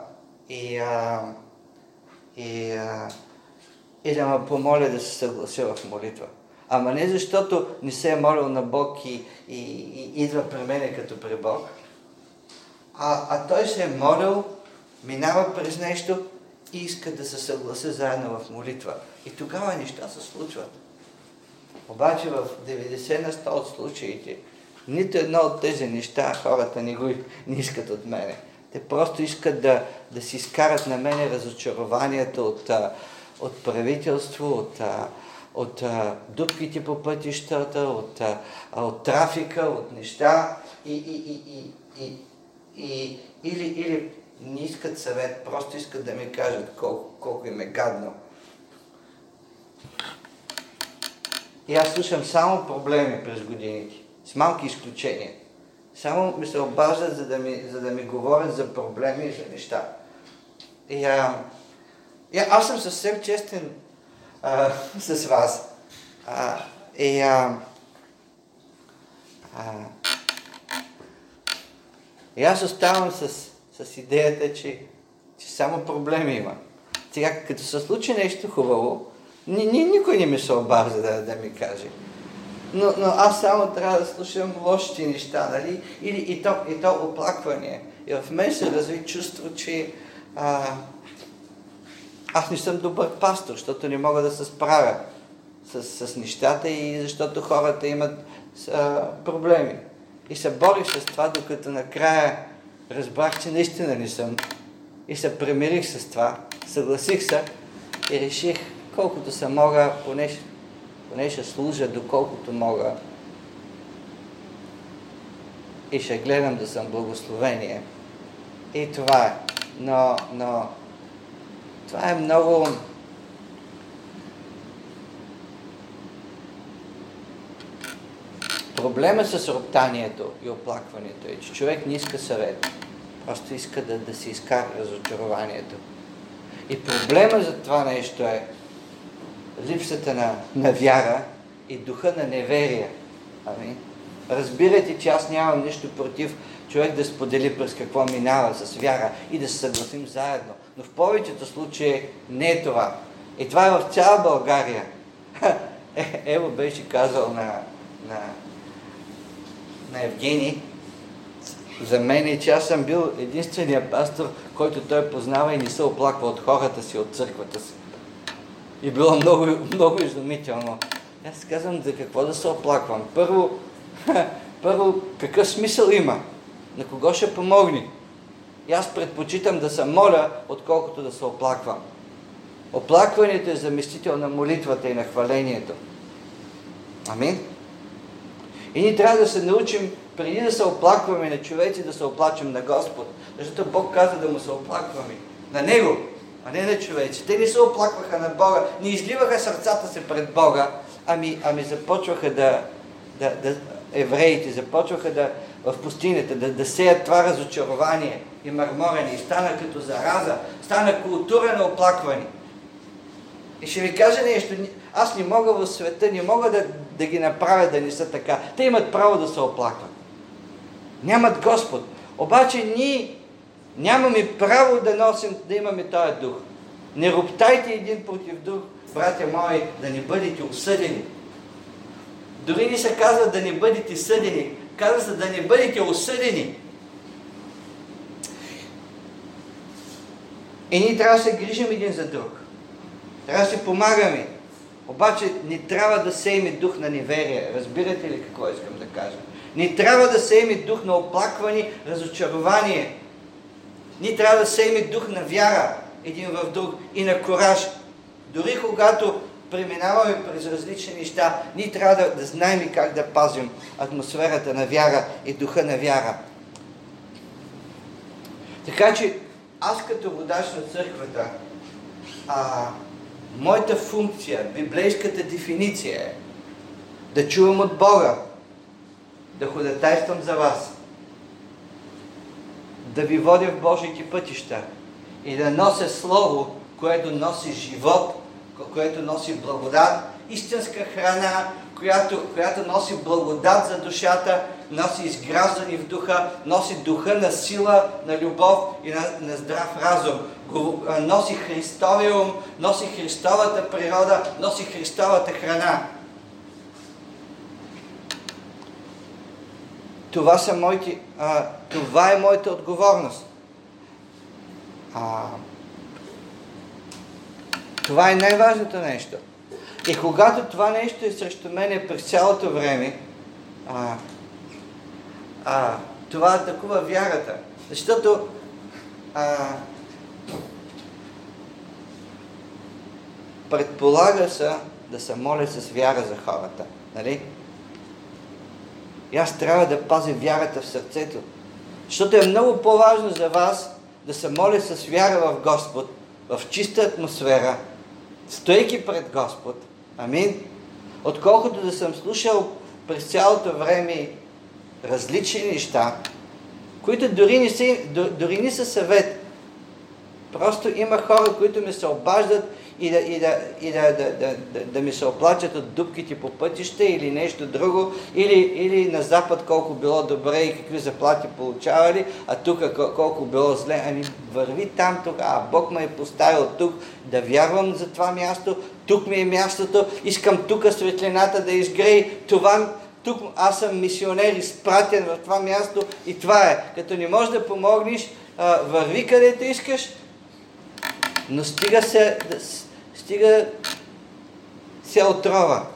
И да ме помоля да се съглася в молитва. Ама не защото не се е молил на Бог и идва при мене като при Бог. А той се е молил, минава през нещо и иска да се съгласи заедно в молитва. И тогава неща се случват. Обаче в 90% от случаите нито едно от тези неща хората не искат от мене. Те просто искат да си изкарат на мене разочарованието от правителство, от дупките по пътищата, от трафика, от неща или не искат съвет, просто искат да ми кажат колко им е гадно. И аз слушам само проблеми през годините, с малки изключения. Само ми се обаждат, за да ми говорят за проблеми и за неща. И аз съм съвсем честен с вас. И аз оставам с идеята, че само проблеми има. Сега, като се случи нещо хубаво, никой не ми се обажда да ми каже. Но аз само трябва да слушам лошите неща, нали? И то оплакване. И в мен се разви чувство, че Аз не съм добър пастор, защото не мога да се справя с нещата и защото хората имат проблеми. И се борих с това, докато накрая разбрах, че наистина не съм. И се примирих с това, съгласих се и реших, колкото се мога, поне ще служа доколкото мога и ще гледам да съм благословение. И това е. Но това е много... Проблема с роптанието и оплакването е, че човек не иска съвет. Просто иска да си изкара разочарованието. И проблема за това нещо е липсата на вяра и духа на неверие. Амин. Разбирайте, че аз нямам нищо против човек да сподели през какво минава с вяра и да се съгласим заедно. Но в повечето случаи не е това. И това е в цяла България. Ево беше казал на Евгений, за мен е, че аз съм бил единствения пастор, който той познава и не се оплаква от хората си, от църквата си. И било много, много изумително. Аз казвам, за какво да се оплаквам? Първо, какъв смисъл има? На кого ще помогни? И аз предпочитам да се моля, отколкото да се оплаквам. Оплакването е заместител на молитвата и на хвалението. Амин? И ние трябва да се научим, преди да се оплакваме на човеци, да се оплачем на Господ. Защото Бог каза да му се оплакваме. На Него, а не на човеци. Те не се оплакваха на Бога, не изливаха сърцата си пред Бога, ами започваха евреите започваха в пустинята да сеят това разочарование и мърморене. И стана като зараза, стана култура на оплакване. И ще ви кажа нещо, аз не мога в света, не мога да ги направя да не са така. Те имат право да се оплакват. Нямат Господ. Обаче ние нямаме право да имаме този дух. Не роптайте един против друг, братя мои, да не бъдете осъдени. Дори не се казва да не бъдете съдени, казва се да не бъдете осъдени. И ние трябва да се грижим един за друг. Трябва да си помагаме. Обаче не трябва да сееме дух на неверие. Разбирате ли какво искам да кажа? Не трябва да сееме дух на оплакване, разочарование. Ние трябва да сееме дух на вяра един в друг и на кораж. Дори когато преминаваме през различни неща, ние трябва да знаем как да пазим атмосферата на вяра и духа на вяра. Така че аз като водач на църквата, моята функция, библейската дефиниция е да чувам от Бога, да ходатайствам за вас, да ви водя в Божите пътища и да нося Слово, което носи живот, което носи благодат, истинска храна, която носи благодат за душата, носи изграждане в духа, носи духа на сила, на любов и на здрав разум. Носи Христовия ум, носи Христовата природа, носи Христовата храна. Това е моята отговорност. Това е най-важното нещо. И когато това нещо е срещу мене през цялото време, това атакува вярата. Защото предполага се да се моля с вяра за хората. Нали? И аз трябва да пазя вярата в сърцето. Защото е много по-важно за вас да се моля с вяра в Господ, в чиста атмосфера, стоейки пред Господ. Амин. Отколкото да съм слушал през цялото време различни неща, които дори не са съвет. Просто има хора, които ми се обаждат и да ми се оплачат от дупките по пътища или нещо друго, или на Запад колко било добре и какви заплати получавали, а тук колко било зле. Ами върви там тогава. Бог ме е поставил тук да вярвам за това място, тук ми е мястото, искам тук светлината да изгрее, тук аз съм мисионер, изпратен в това място и това е. Като не можеш да помогнеш, върви където искаш Но стига се отрова.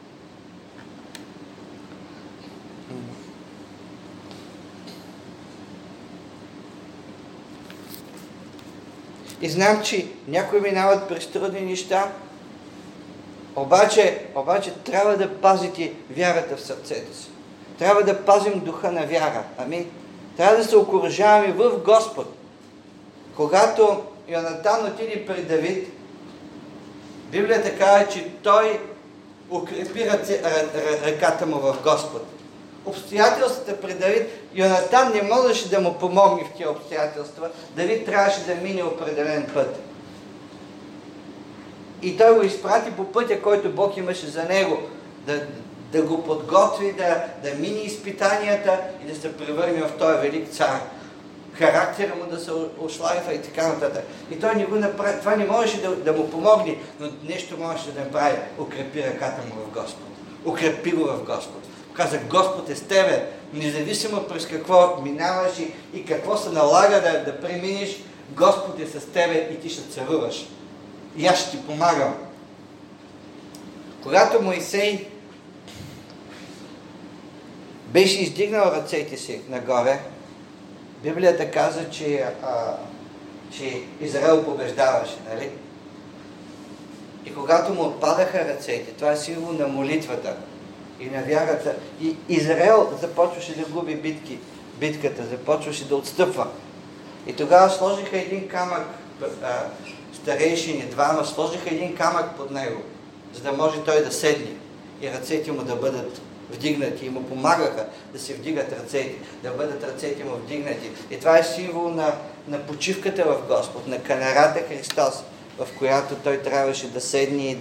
И знам, че някои минават през трудни неща, обаче трябва да пазите вярата в сърцето си. Трябва да пазим духа на вяра. Амин. Трябва да се окуражаваме в Господ. Когато Йонатан отиде при Давид, Библията казва, че той укрепи ръката му в Господ. Обстоятелствата при Давид, Йонатан не можеше да му помогне в тези обстоятелства. Давид трябваше да мине определен път. И той го изпрати по пътя, който Бог имаше за него, да го подготви, да мине изпитанията и да се превърне в този велик цар. Характера му да се ошлайфа и така нататък. И той не го направи. Това не можеше да му помогне, но нещо можеше да направи. Укрепи ръката му в Господ. Укрепи го в Господ. Каза, Господ е с тебе, независимо през какво минаваш и какво се налага да преминеш, Господ е с тебе и ти ще царуваш. И аз ще ти помагам. Когато Моисей беше издигнал ръцете си нагоре, Библията каза, че Израел побеждаваше, нали? И когато му отпадаха ръцете, това е символ на молитвата и на вярата, и Израел започваше да губи битката, започваше да отстъпва. И тогава сложиха един камък, старейшини, двама, сложиха един камък под него, за да може той да седне и ръцете му да бъдат вдигнати, и му помагаха да се вдигат ръцете, да бъдат ръцете му вдигнати. И това е символ на почивката в Господ, на канарата Христос, в която той трябваше да седне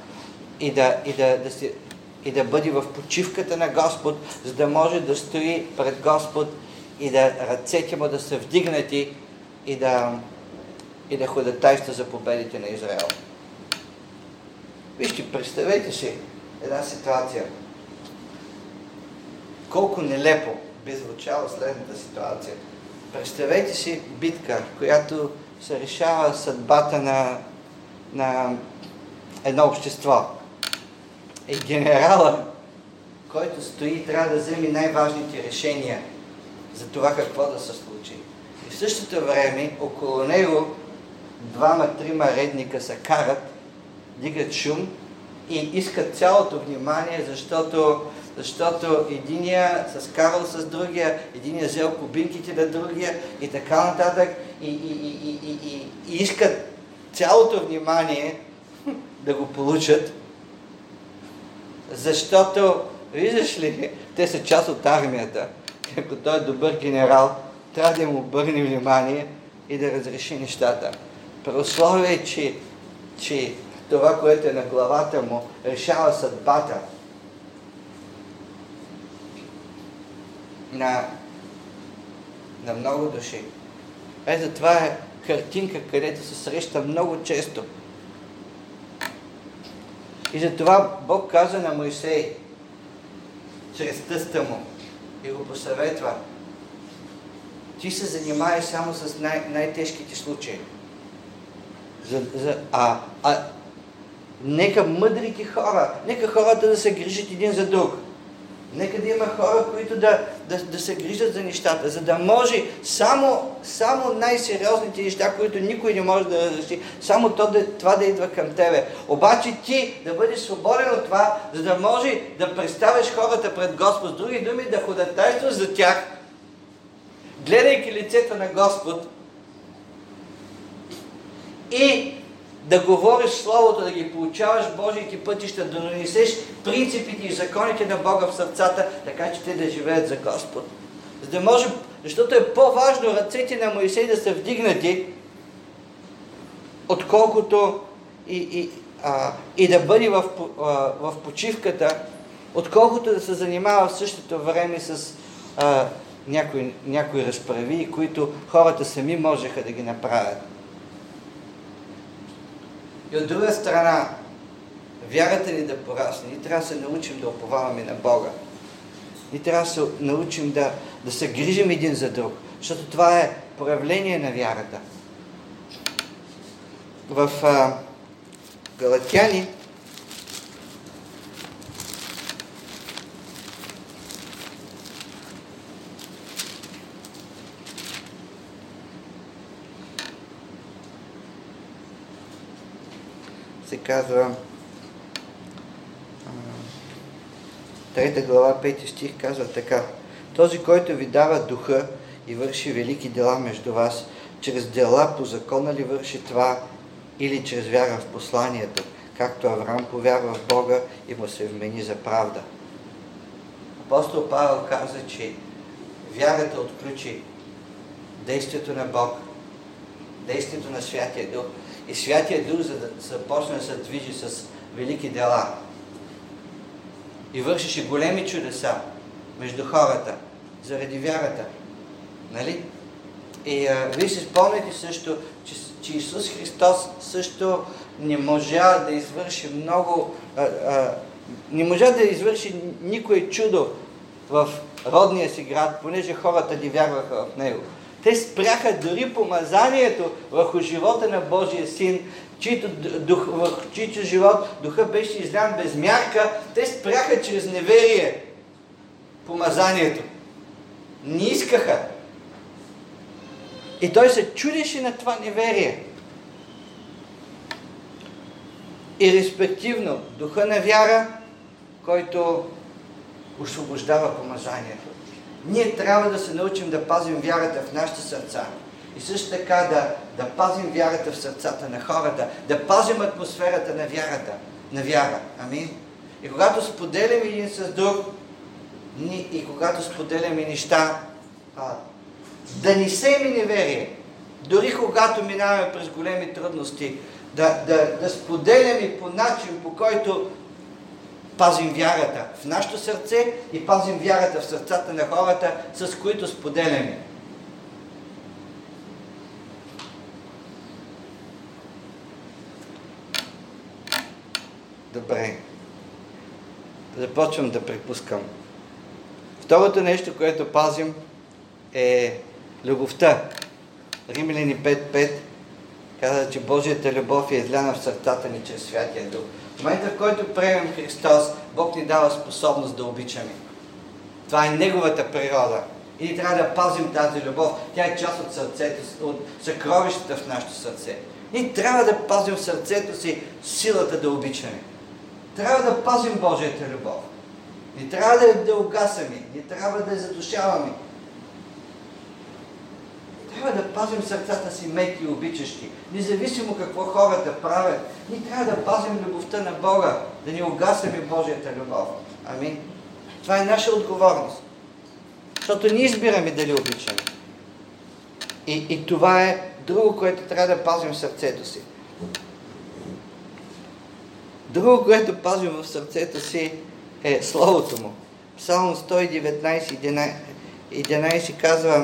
и да бъде в почивката на Господ, за да може да стои пред Господ и да ръцете му да са вдигнати и да ходатайства за победите на Израел. Вижте, представете си една ситуация. Колко нелепо би звучала следната ситуация. Представете си битка, която се решава съдбата на едно общество. И генерала, който стои, трябва да вземе най-важните решения за това какво да се случи. И в същото време около него двама-трима редника се карат, дигат шум и искат цялото внимание, защото единия се скарал с другия, единия взел кубинките на другия и така нататък и искат цялото внимание да го получат, защото, виждаш ли, те са част от армията. Ако той е добър генерал, трябва да им обърне внимание и да разреши нещата. При условие, че това, което е на главата му, решава съдбата на много души. Ето това е картинка, където се среща много често. И затова Бог каза на Моисей, чрез тъста му, и го посъветва: ти се занимавай само с най-тежките случаи. Нека мъдрите хора, нека хората да се грижат един за друг. Нека да има хора, които да се грижат за нещата, за да може само най-сериозните неща, които никой не може да разреши, само това да идва към тебе. Обаче ти да бъдеш свободен от това, за да може да представиш хората пред Господ. С други думи, да ходатайстваш за тях, гледайки лицето на Господ и да говориш Словото, да ги получаваш Божиите пътища, да донесеш принципите и законите на Бога в сърцата, така че те да живеят за Господ. За да може, защото е по-важно ръцете на Моисей да са вдигнати, отколкото и да бъде в почивката, отколкото да се занимава в същото време с някои разправи, които хората сами можеха да ги направят. И от друга страна, вярата ни да порасне, ние трябва да се научим да уповаваме на Бога. Ние трябва да се научим да се грижим един за друг, защото това е проявление на вярата. В Галатяни се казва 3 глава, 5 стих казва така: този, който ви дава духа и върши велики дела между вас, чрез дела по закона ли върши това, или чрез вяра в посланието, както Авраам повярва в Бога и му се вмени за правда. Апостол Павел каза, че вярата отключи действието на Бог, действието на Святия Дух. И Святия Дух, за да започне да се движи с велики дела и вършеше големи чудеса между хората, заради вярата. Нали? И вие си спомняте също, че Исус Христос също не можа да извърши не можа да извърши никое чудо в родния си град, понеже хората не вярваха в Него. Те спряха дори помазанието върху живота на Божия Син, върху чийто живот духа беше излян без мярка. Те спряха чрез неверие помазанието. Не искаха. И той се чудеше на това неверие. И респективно духа на вяра, който освобождава помазанието. Ние трябва да се научим да пазим вярата в нашите сърца. И също така да пазим вярата в сърцата на хората, да пазим атмосферата на вяра. Амин. И когато споделяме един с друг, и когато споделяме неща, да не сеем неверие, дори когато минаваме през големи трудности, да споделяме по начин, по който пазим вярата в нашето сърце и пазим вярата в сърцата на хората, с които споделяме. Добре. Започвам да припускам. Второто нещо, което пазим, е любовта. Римляни 5.5 казва, че Божията любов е изляна в сърцата ни чрез Святия Дух. В момента, в който приемем Христос, Бог ни дава способност да обичаме. Това е Неговата природа. И ние трябва да пазим тази любов. Тя е част от сърцето, от съкровищата в нашето сърце. Ние трябва да пазим в сърцето си силата да обичаме. Трябва да пазим Божията любов. Не трябва да угасаме, не трябва да я задушаваме. Трябва да пазим сърцата си меки и обичащи, независимо какво хората правят. Ние трябва да пазим любовта на Бога, да не угасаме Божията любов. Амин. Това е наша отговорност. Защото ние избираме дали обичаме. И това е друго, което трябва да пазим в сърцето си. Друго, което пазим в сърцето си, е Словото му. Псалм 119, 11 казва: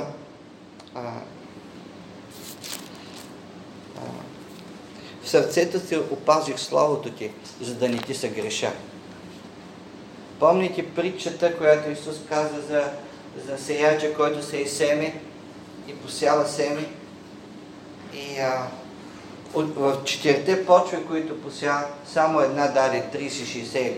в сърцето си опазих Словото ти, за да не ти се греша. Помните притчата, която Исус каза за сеяча, който сее семе и посява семе? И в 4 почви, които пося, само една даде 30-60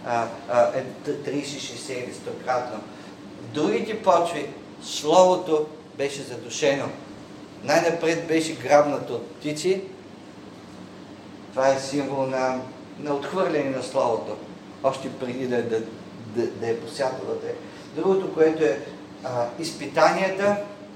или 100-кратно. В другите почви Словото беше задушено. Най-напред беше грабнато от птици. Това е символ на отхвърляне на Словото, още преди да е посято вътре. Другото, което е изпитанията,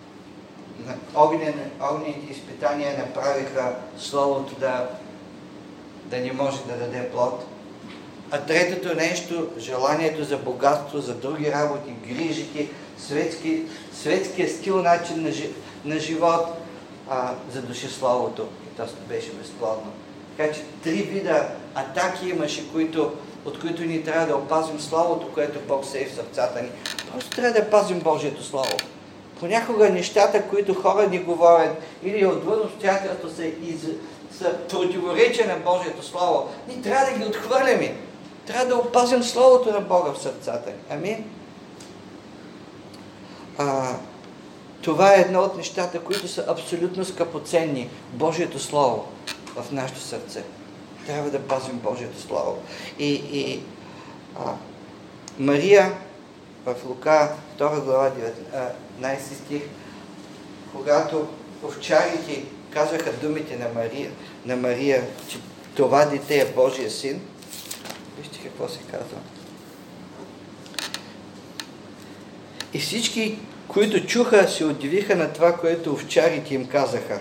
огнените изпитания направиха Словото да не може да даде плод. А третото нещо, желанието за богатство, за други работи, грижите, светския стил, начин на живот, задуши Словото. И то беше безплодно. Така че 3 вида атаки имаше, от които ни трябва да опазим Словото, което Бог сее в сърцата ни. Просто трябва да пазим Божието Слово. Понякога нещата, които хора ни говорят, или отвън обстоятелството са противоречия на Божието Слово, ние трябва да ги отхвърляме. Трябва да опазим Словото на Бога в сърцата ни. Амин. Това е едно от нещата, които са абсолютно скъпоценни. Божието Слово. в нашето сърце. Трябва да пазим Божието Слово. Мария в Лука 2 глава 19 стих, когато овчарите казаха думите на Мария, че това дете е Божия син, вижте какво се казва. И всички, които чуха, се удивиха на това, което овчарите им казаха.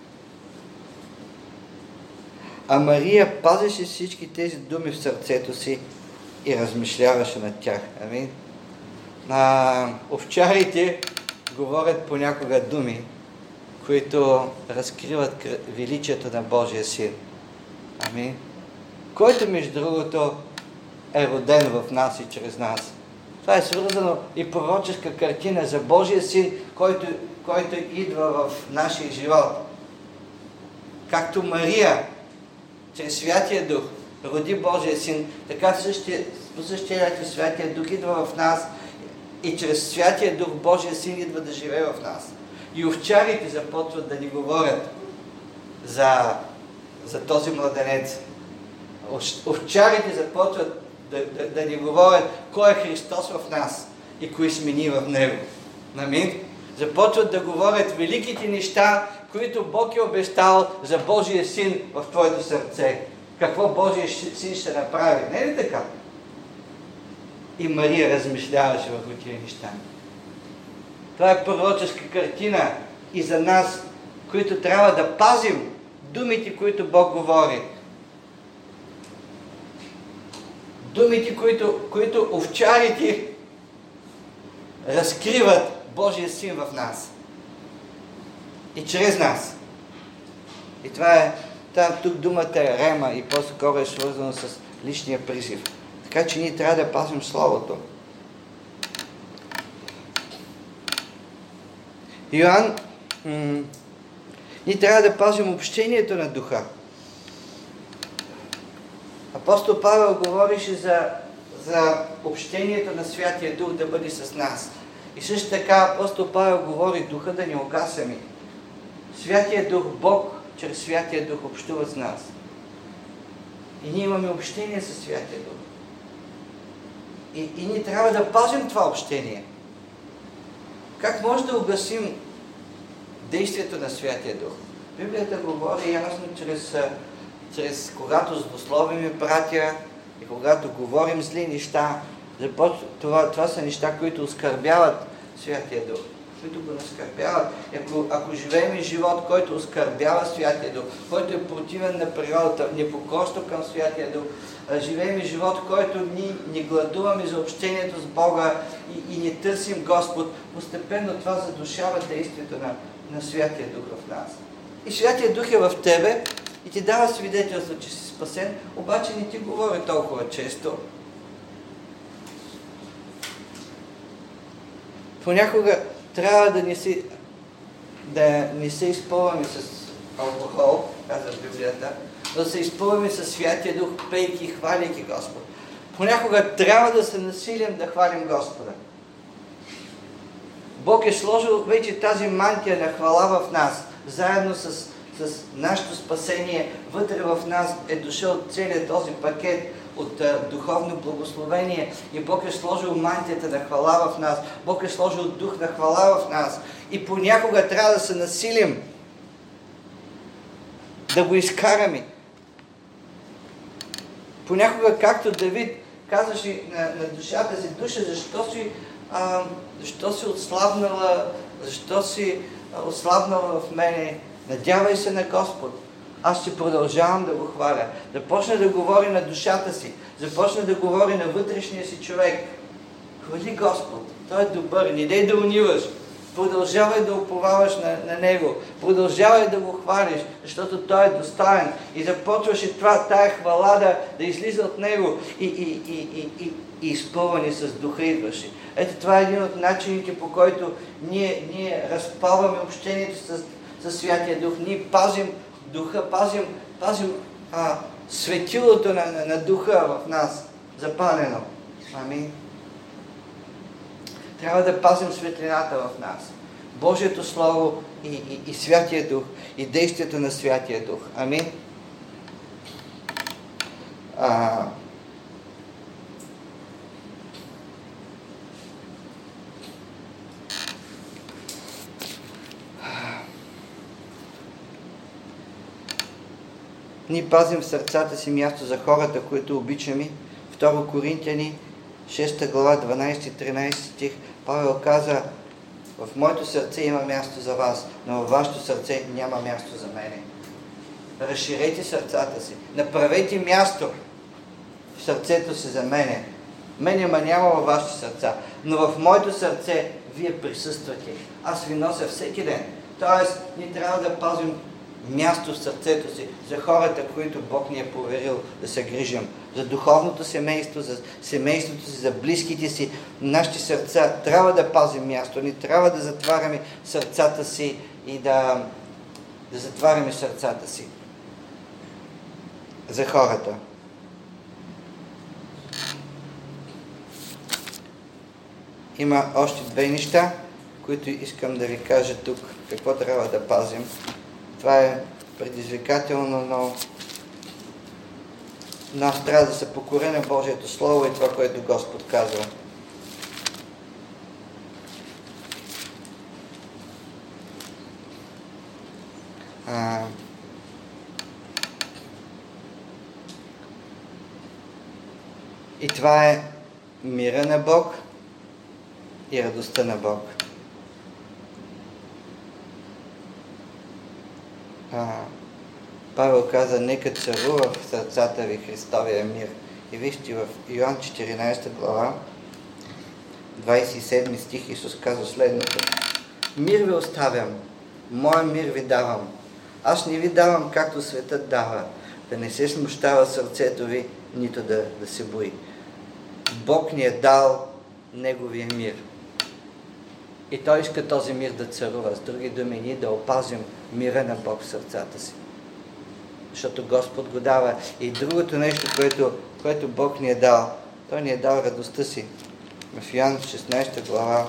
А Мария пазеше всички тези думи в сърцето си и размишляваше над тях. Амин. Овчарите говорят понякога думи, които разкриват величието на Божия син. Амин. Който, между другото, е роден в нас и чрез нас. Това е свързано и пророческа картина за Божия син, който идва в нашия живот. Както Мария, чрез Святия Дух, роди Божия син, така по същия начин Святия Дух идва в нас и чрез Святия Дух Божия син идва да живее в нас. И овчарите започват да ни говорят за този младенец. Овчарите започват да ни говорят кой е Христос в нас и кои сме ние в Него. Амин. Започват да говорят великите неща, които Бог е обещал за Божия син в твоето сърце. Какво Божия син ще направи. Не е ли така? И Мария размишляваше върху тия неща. Това е пророческа картина и за нас, които трябва да пазим думите, които Бог говори. Думите, които овчарите разкриват Божия син в нас. И чрез нас. И това е, тук думата е рема и по-скоро е свързано с личния призив. Така че ние трябва да пазим Словото. Йоан, ние трябва да пазим общението на Духа. Апостол Павел говорише за общението на Святия Дух да бъде с нас. И също така апостол Павел говори Духа да ни огасами. Святия Дух, Бог чрез Святия Дух общува с нас. И ние имаме общение с Святия Дух. И ние трябва да пазим това общение. Как може да угасим действието на Святия Дух? Библията говори ясно чрез когато злословим братя и когато говорим зли неща. Това са неща, които оскърбяват Святия Дух. Които го наскърбяват. Ако живеем живот, който оскърбява Святия Дух, който е противен на природата, непокорство към Святия Дух, живеем живот, който ни гладуваме за общението с Бога и не търсим Господ, постепенно това задушава действието на Святия Дух в нас. И Святия Дух е в тебе и ти дава свидетелство, че си спасен, обаче не ти говори толкова често. Понякога трябва да не се изпълваме с алкохол, казва Библията, да се изпълваме с Святия Дух, пейки и хваляйки Господа. Понякога трябва да се насилим да хвалим Господа. Бог е сложил вече тази мантия на хвала в нас, заедно с нашето спасение. Вътре в нас е дошъл целият този пакет от духовно благословение и Бог е сложил мантията на хвала в нас. Бог е сложил дух на хвала в нас. И понякога трябва да се насилим да го изкараме. Понякога, както Давид казваше на душата си, душа, защо си отслабнала, защо си отслабнала в мене? Надявай се на Господ. Аз ще продължавам да го хваля. Започна да говори на душата си. Започна да говори на вътрешния си човек. Хвали Господ. Той е добър. Не дай да униваш. Продължавай да уповаваш на Него. Продължавай да го хвалиш, защото Той е достоен. И започваше тая хвала да излиза от Него. И изпълване с духа идваше. Ето това е един от начините, по който ние разпалваме общението с Святия Дух. Ние пазим духа, пазим светилото на духа в нас, запалено. Амин. Трябва да пазим светлината в нас. Божието Слово и Святия Дух, и действието на Святия Дух. Амин. Ние пазим в сърцата си място за хората, които обичаме. 2 Коринтияни, 6 глава, 12-13 стих. Павел каза: в моето сърце има място за вас, но във вашето сърце няма място за мене. Разширете сърцата си. Направете място в сърцето си за мене. Мене ма няма във вашите сърца, но в моето сърце вие присъствате. Аз ви нося всеки ден. Тоест, ние трябва да пазим място в сърцето си за хората, които Бог ни е поверил да се грижим. За духовното семейство, за семейството си, за близките си. Нашите сърца трябва да пазим място. Ние трябва да затваряме сърцата си и да затваряме сърцата си за хората. Има още 2 неща, които искам да ви кажа тук. Какво трябва да пазим. Това е предизвикателно, но аз трябва да се покоря на Божието Слово и това, което Господ казва. И това е мира на Бог и радостта на Бог. Павел каза: нека царува в сърцата ви Христовия мир. И вижте в Йоан 14 глава, 27 стих, Исус казва следното: мир ви оставям, моя мир ви давам. Аз не ви давам както светът дава, да не се смущава сърцето ви, нито да се бои. Бог ни е дал Неговия мир. И Той иска този мир да царува. С други думи, ние да опазим мира на Бог в сърцата си. Защото Господ го дава. И другото нещо, което Бог ни е дал, Той ни е дал радостта си. В Йоан 16 глава,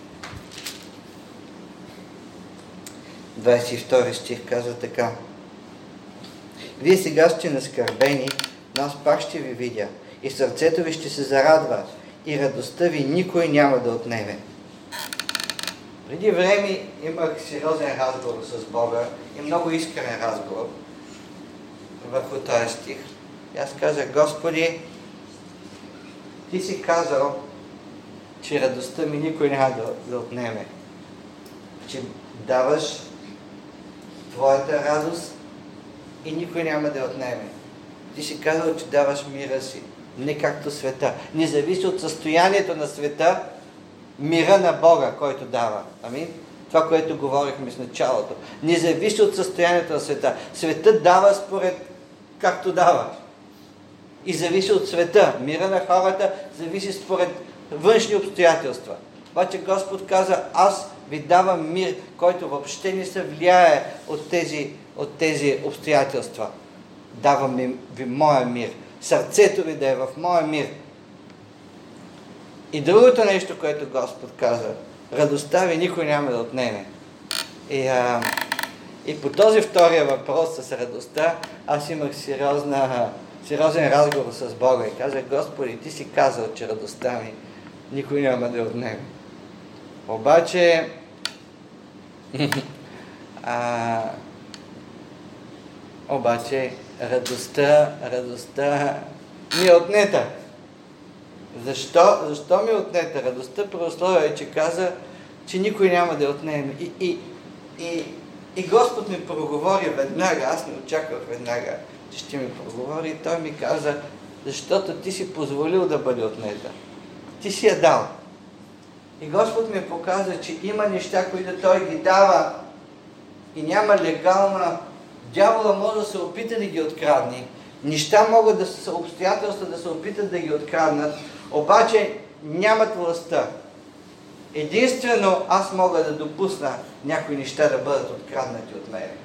22 стих казва така: вие сега сте наскърбени, но аз пак ще ви видя. И сърцето ви ще се зарадва. И радостта ви никой няма да отнеме. Преди време имах сериозен разговор с Бога и много искрен разговор върху този стих. И аз казах: Господи, Ти си казал, че радостта ми никой няма да отнеме. Че даваш Твоята радост и никой няма да я отнеме. Ти си казал, че даваш мира си. Не както света. Не зависи от състоянието на света, мира на Бога, който дава. Амин? Това, което говорихме с началото. Не зависи от състоянието на света. Светът дава според както дава. И зависи от света. Мира на хората зависи според външни обстоятелства. Обаче Господ каза: аз ви давам мир, който въобще не се влияе от тези обстоятелства. Давам ви моя мир. Сърцето ви да е в моя мир. И другото нещо, което Господ каза: радостта ви никой няма да отнеме. И по този втория въпрос с радостта, аз имах сериозен разговор с Бога и казах: Господи, Ти си казал, че радостта ми никой няма да отнеме. Обаче радостта ми е отнета. Защо ми е отнета радостта? При условие, че каза, че никой няма да я отнеме. И Господ ми проговори веднага, аз не очаквах веднага, че ще ми проговори, и Той ми каза: защото Ти си позволил да бъде отнета. Ти си я дал. И Господ ми показа, че има неща, които Той ги дава и няма легална. Дявола може да се опита да ги открадне. Неща могат да са обстоятелства да се опитат да ги откраднат, обаче нямат властта. Единствено аз мога да допусна някои неща да бъдат откраднати от мен.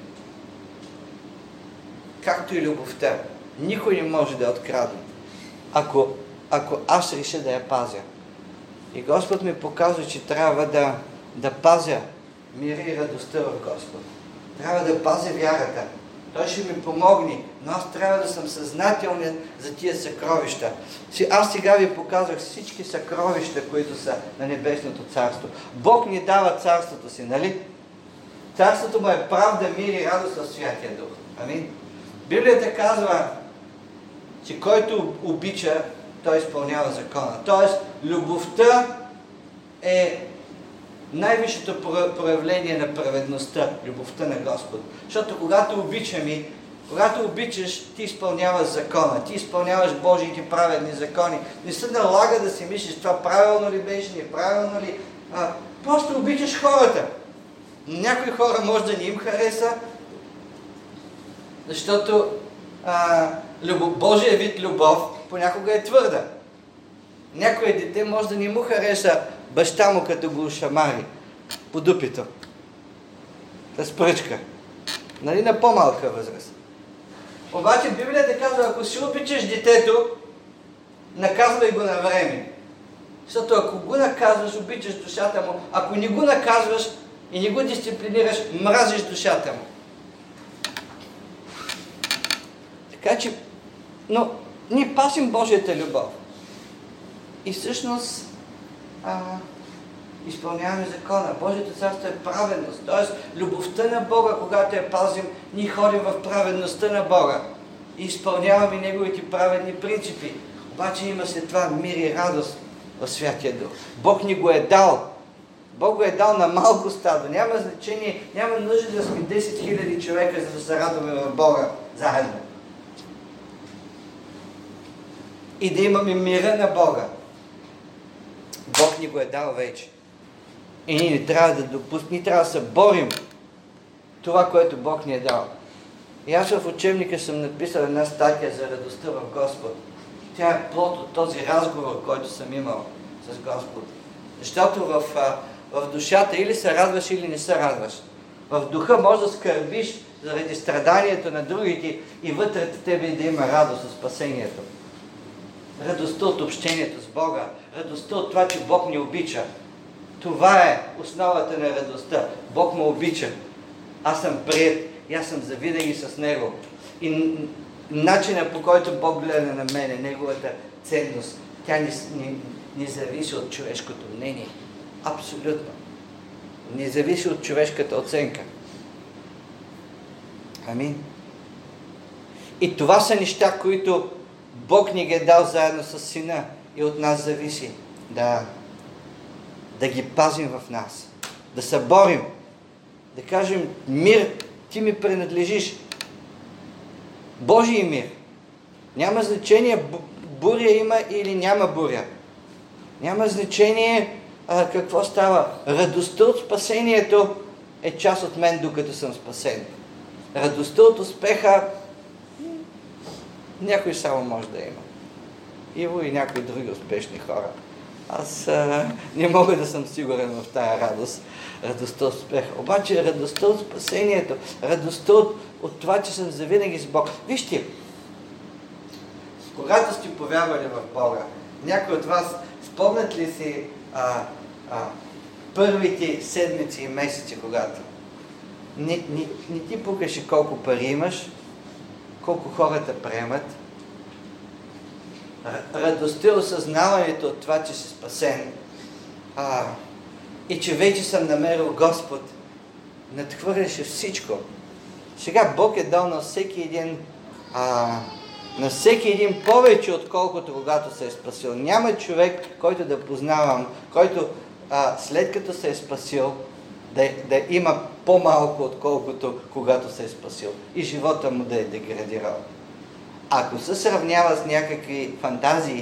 Както и любовта. Никой не може да я открадне, ако аз реша да я пазя. И Господ ми показва, че трябва да пазя мира и радостта в Господ. Трябва да пазя вярата. Той ще ми помогне, но аз трябва да съм съзнателен за тия съкровища. Аз сега ви показах всички съкровища, които са на Небесното царство. Бог ни дава царството си, нали? Царството му е правда, мир и радост в Святия Дух. Амин. Библията казва, че който обича, той изпълнява закона. Тоест, любовта е най-висшето проявление на праведността, любовта на Господ. Защото когато обичаш, ти изпълняваш закона, ти изпълняваш Божиите праведни закони. Не се налага да си мислиш, това правилно ли беше, неправилно ли. Просто обичаш хората. Някои хора може да не им хареса, защото Божия вид любов понякога е твърда. Някое дете може да не му хареса баща му, като го шамари по дупито. Да спръчка. Нали, на по-малка възраст. Обаче Библията казва, ако си обичаш детето, наказвай го на време. Защото ако го наказваш, обичаш душата му. Ако не го наказваш и не го дисциплинираш, мразиш душата му. Така че, но ние пасим Божията любов. И всъщност изпълняваме закона. Божието царство е праведност. Тоест, любовта на Бога, когато я пазим, ние ходим в праведността на Бога. И изпълняваме Неговите праведни принципи. Обаче има след това мир и радост в Святия Дух. Бог ни го е дал. Бог го е дал на малко стадо. Няма значение, няма нужда да сме 10 000 човека, за да се радваме в Бога заедно. И да имаме мира на Бога. Бог ни го е дал вече. И ние не трябва да допуснем, ние трябва да се борим това, което Бог ни е дал. И аз в учебника съм написал една статия за радостта в Господ. Тя е плод от този разговор, който съм имал с Господ. Защото в душата или се радваш, или не се радваш. В духа може да скърбиш заради страданието на другите и вътре в тебе да има радост от спасението. Радостта от общението с Бога, радостта от това, че Бог ни обича. Това е основата на радостта. Бог ме обича. Аз съм приет и аз съм завинаги с Него. И начинът, по който Бог гледа на мене, Неговата ценност, тя не зависи от човешкото мнение. Абсолютно. Не зависи от човешката оценка. Амин. И това са неща, които Бог ни ги е дал заедно с Сина и от нас зависи да ги пазим в нас, да се борим, да кажем мир, ти ми принадлежиш. Божий мир. Няма значение буря има или няма буря. Няма значение какво става. Радостта от спасението е част от мен, докато съм спасен. Радостта от успеха някой само може да има. Иво и някои други успешни хора. Аз не мога да съм сигурен в тая радост. Радостта от успеха. Обаче радостта от спасението, радостта от това, че съм завинаги с Бог. Вижте, когато сте повярвали в Бога, някой от вас спомнят ли си първите седмици и месеци, когато не ти пукаше колко пари имаш, колко хората приемат, радостта, осъзнаването от това, че си спасен и че вече съм намерил Господ, надхвърляше всичко. Сега Бог е дал на всеки един повече, отколкото когато се е спасил. Няма човек, който да познавам, който след като се е спасил, да има по-малко, отколкото когато се е спасил. И живота му да е деградирал. Ако се сравнява с някакви фантазии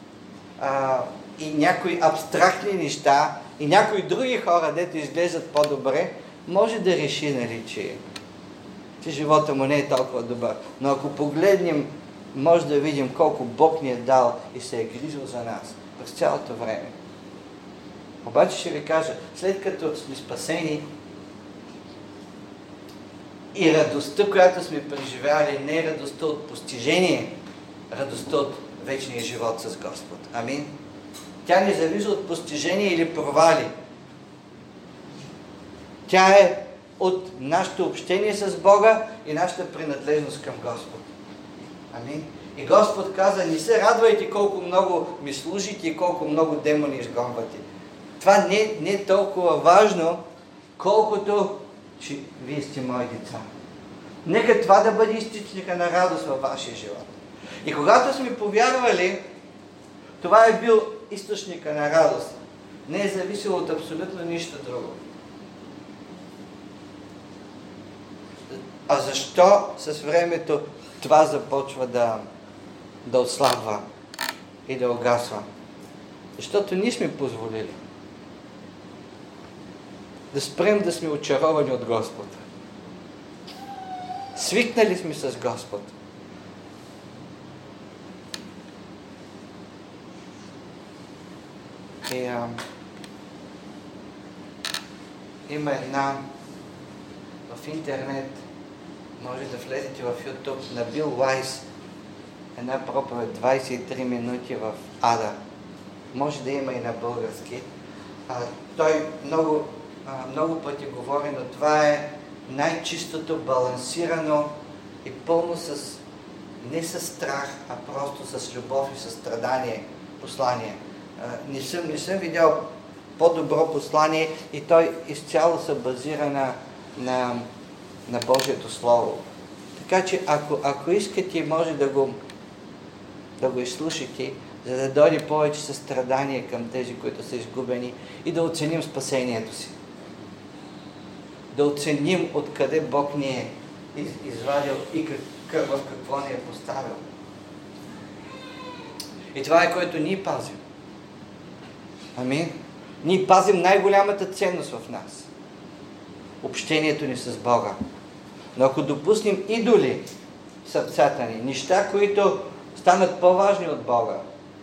и някои абстрактни неща и някои други хора, дето изглеждат по-добре, може да реши, нали, че живота му не е толкова добър. Но ако погледнем, може да видим колко Бог ни е дал и се е грижил за нас през цялото време. Обаче ще ви кажа, след като сме спасени и радостта, която сме преживяли, не е радостта от постижение, радостта от вечния живот с Господ. Амин. Тя не зависи от постижение или провали. Тя е от нашето общение с Бога и нашата принадлежност към Господ. Амин. И Господ каза, не се радвайте колко много ми служите и колко много демони изгонвате. Това не е толкова важно, колкото че вие сте мои деца. Нека това да бъде източника на радост във вашия живот. И когато сме повярвали, това е бил източника на радост. Не е зависело от абсолютно нищо друго. А защо с времето това започва да отслабва и да угасва? Защото ние сме позволили да спрем да сме очаровани от Господ. Свикнали сме с Господ. И има една в интернет, може да влезете в YouTube, на Бил Уайс, една проповед 23 минути в Ада. Може да има и на български. Той много пъти говори, но това е най-чистото, балансирано и пълно не с страх, а просто с любов и състрадание послание. Не съм видял по-добро послание и той изцяло се базира на Божието Слово. Така че ако искате, може да го изслушате, за да дойде повече състрадание към тези, които са изгубени и да оценим спасението си. Да оценим откъде Бог ни е извадил и в какво ни е поставил. И това е, което ние пазим. Амин. Ние пазим най-голямата ценност в нас. Общението ни с Бога. Но ако допуснем идоли в сърцата ни, неща, които станат по-важни от Бога,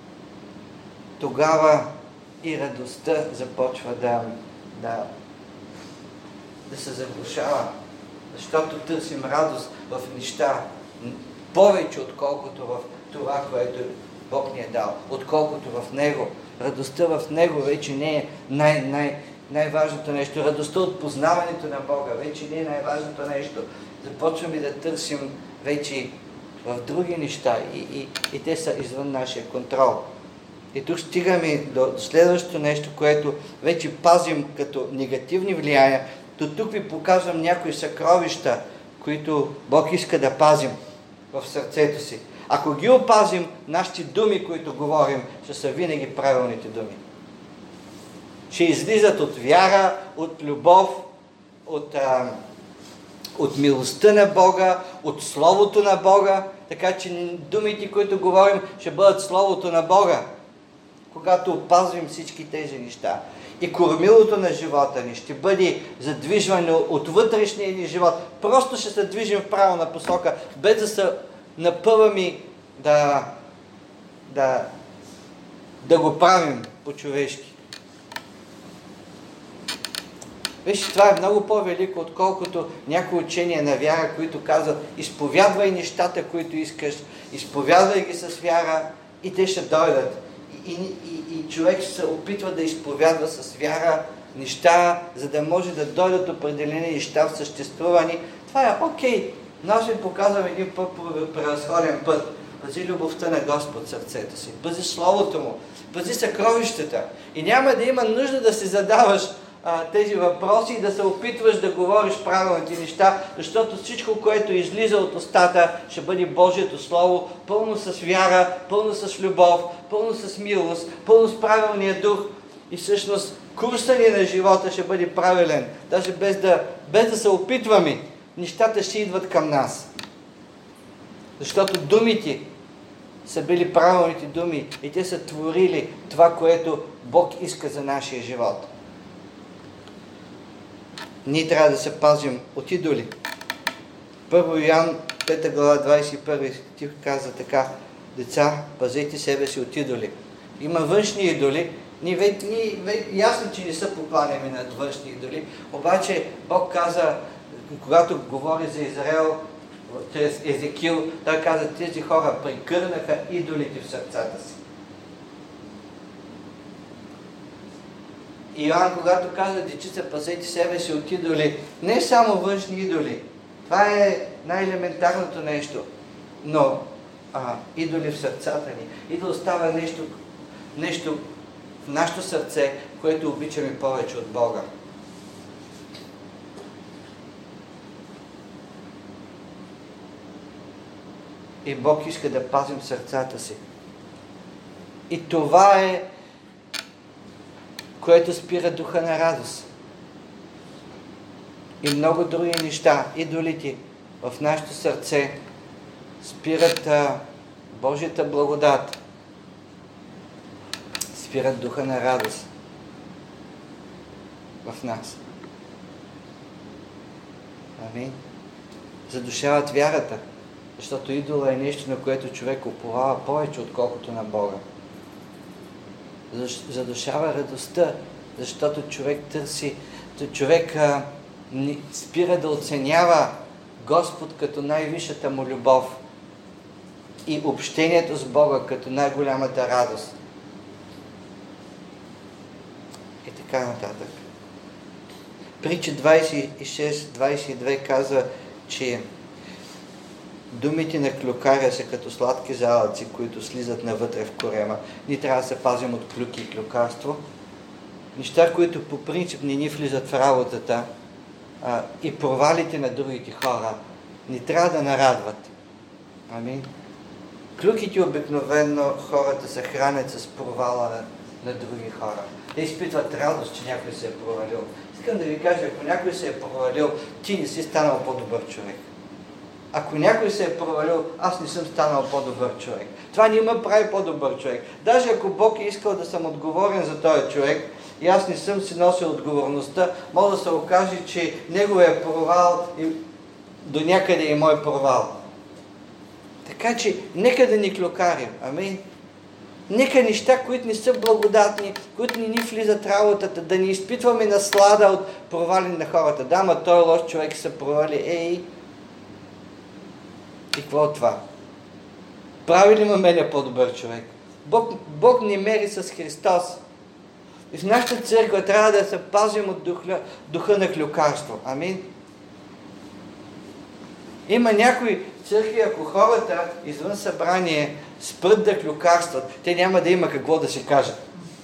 тогава и радостта започва да се заглушава. Защото търсим радост в неща повече, отколкото в това, което Бог ни е дал. Отколкото в Него. Радостта в Него вече не е най-важното нещо. Радостта от познаването на Бога вече не е най-важното нещо. Започваме да търсим вече в други неща и те са извън нашия контрол. И тук стигаме до следващото нещо, което вече пазим като негативни влияния. До тук ви показвам някои съкровища, които Бог иска да пазим в сърцето си. Ако ги опазим, нашите думи, които говорим, ще са винаги правилните думи. Ще излизат от вяра, от любов, от милостта на Бога, от Словото на Бога, така че думите, които говорим, ще бъдат Словото на Бога, когато опазвим всички тези неща. И кормилото на живота ни ще бъде задвижване от вътрешния ни живот. Просто ще се движим в правилна посока, без да се напъваме да го правим по-човешки. Виж, това е много по-велико, отколкото някои учения на вяра, които казват: изповядвай нещата, които искаш, изповядвай ги с вяра и те ще дойдат. И човек ще се опитва да изповядва с вяра неща, за да може да дойдат определени неща в съществуване. Това е окей, но аз ви показвам един превъзходен път. Пази любовта на Господ в сърцето си, пази Словото Му, пази съкровищата. И няма да има нужда да си задаваш тези въпроси и да се опитваш да говориш правилните неща, защото всичко, което излиза от устата, ще бъде Божието Слово, пълно с вяра, пълно с любов, пълно с милост, пълно с правилния дух. И всъщност курсът ни на живота ще бъде правилен. Даже без да се опитваме, нещата ще идват към нас. Защото думите са били правилните думи и те са творили това, което Бог иска за нашия живот. Ние трябва да се пазим от идоли. 1 Йоан 5 глава 21 стих каза така: деца, пазете себе си от идоли. Има външни идоли. Ние ясно, че не се покланяме на външни идоли, обаче Бог каза, когато говори за Израел, чрез Езекил, той каза: тези хора прекърнаха идолите в сърцата си. Йоан, когато казва, дечица, пазете себе си от идоли, не само външни идоли. Това е най-елементарното нещо. Но идоли в сърцата ни. Идол става нещо в нашето сърце, което обичаме повече от Бога. И Бог иска да пазим сърцата си. И това е, което спира духа на радост. И много други неща, идолите в нашето сърце спират Божията благодат. Спират духа на радост в нас. Амин. Задушават вярата, защото идола е нещо, на което човек уповава повече, отколкото на Бога. Задушава радостта, защото човек търси, спира да оценява Господ като най-висшата му любов и общението с Бога като най-голямата радост. И така нататък. Притча 26-22 казва, че думите на клюкаря са като сладки залъци, които слизат навътре в корема. Ние трябва да се пазим от клюки и клюкарство. Неща, които по принцип не ни влизат в работата, и провалите на другите хора ни трябва да нарадват. Амин. Клюките обикновено хората се хранят с провала на други хора. Те изпитват радост, че някой се е провалил. Искам да ви кажа, ако някой се е провалил, ти не си станал по-добър човек. Ако някой се е провалил, аз не съм станал по-добър човек. Това не ме прави по-добър човек. Даже ако Бог е искал да съм отговорен за този човек, и аз не съм си носил отговорността, може да се окаже, че неговия провал до някъде е мой провал. Така че, нека да ни клюкарим. Амин. Нека неща, които не са благодатни, които не ни влизат работата, да не изпитваме наслада от провали на хората. Да, ма той лош човек се провали. И какво от това? Прави ли ме мене по-добър човек? Бог ни мери с Христос. И в нашата църква трябва да се пазим от духа на клюкарство. Амин. Има някои църкви, ако хората извън събрание спрат да клюкарстват, те няма да има какво да си кажат.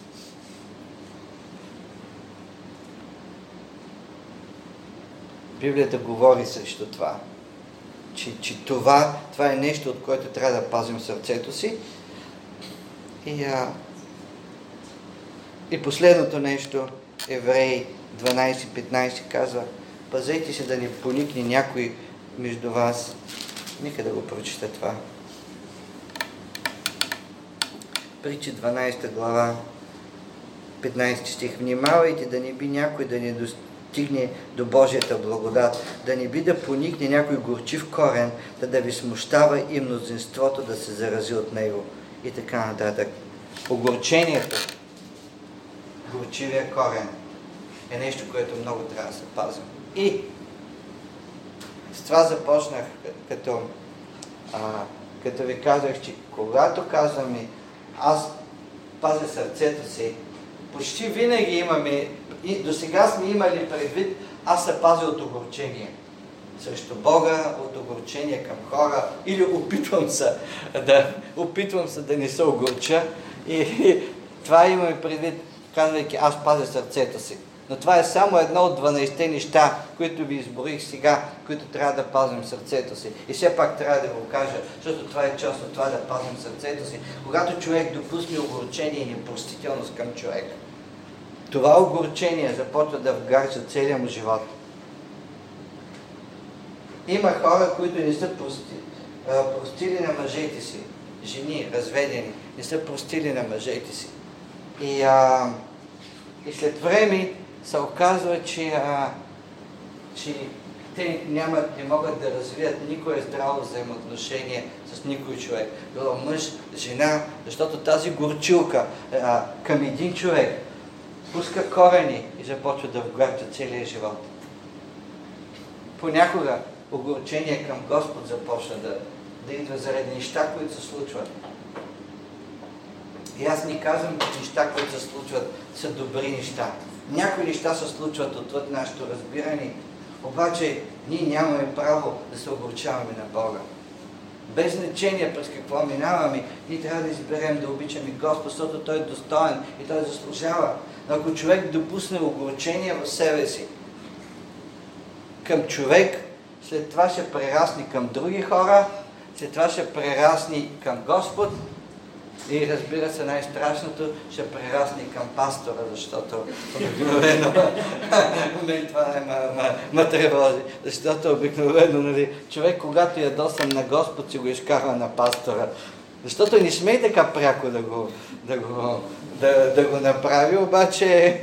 Библията говори срещу това. Че това е нещо, от което трябва да пазим сърцето си. И последното нещо, Евреи 12-15 казва, пазете се да не поникне някой между вас. Нека да го прочита това. Притча 12 глава, 15 стих. Внимавайте да не би някой да не достигне до Божията благодат, да не би да поникне някой горчив корен, да ви смущава и мнозинството да се зарази от него. И така нататък. Огорчението, горчивия корен е нещо, което много трябва да се пазим. И с това започнах, като ви казах, че когато казваме аз пазя сърцето си, почти винаги имаме, и до сега сме имали предвид, аз се пазя от огорчение. Срещу Бога, от огорчение към хора, или опитвам се да не се огорча. И това имаме предвид, казвайки аз пазя сърцето си. Но това е само едно от 12 неща, които ви изборих сега, които трябва да пазим сърцето си. И все пак трябва да го кажа, защото това е част от това да пазим сърцето си. Когато човек допусне огорчение и непростителност към човек, това огорчение започва да вгарча целия му живот. Има хора, които не са простили на мъжете си. Жени, разведени, не са простили на мъжете си. И след време се оказва, че те не могат да развият никое здраво взаимоотношение с никой човек. Било мъж, жена, защото тази горчилка към един човек пуска корени и започва да вгарча целия живот. Понякога огорчение към Господ започна да идва заради неща, които се случват. И аз не казвам, че неща, които се случват, са добри неща. Някои неща се случват отвъд нашето разбиране, обаче ние нямаме право да се огорчаваме на Бога. Без значение през какво минаваме, ние трябва да изберем да обичаме Господ, защото Той е достоен и Той заслужава. Но ако човек допусне огорчение в себе си към човек, след това ще прерасне към други хора, след това ще прерасне към Господ и, разбира се, най-страшното, ще прерасне към пастора, защото обикновено мен това ме тревожи, защото обикновено, нали, човек, когато ядосам на Господ, си го изкарва на пастора. Защото не смей така пряко да го направи, обаче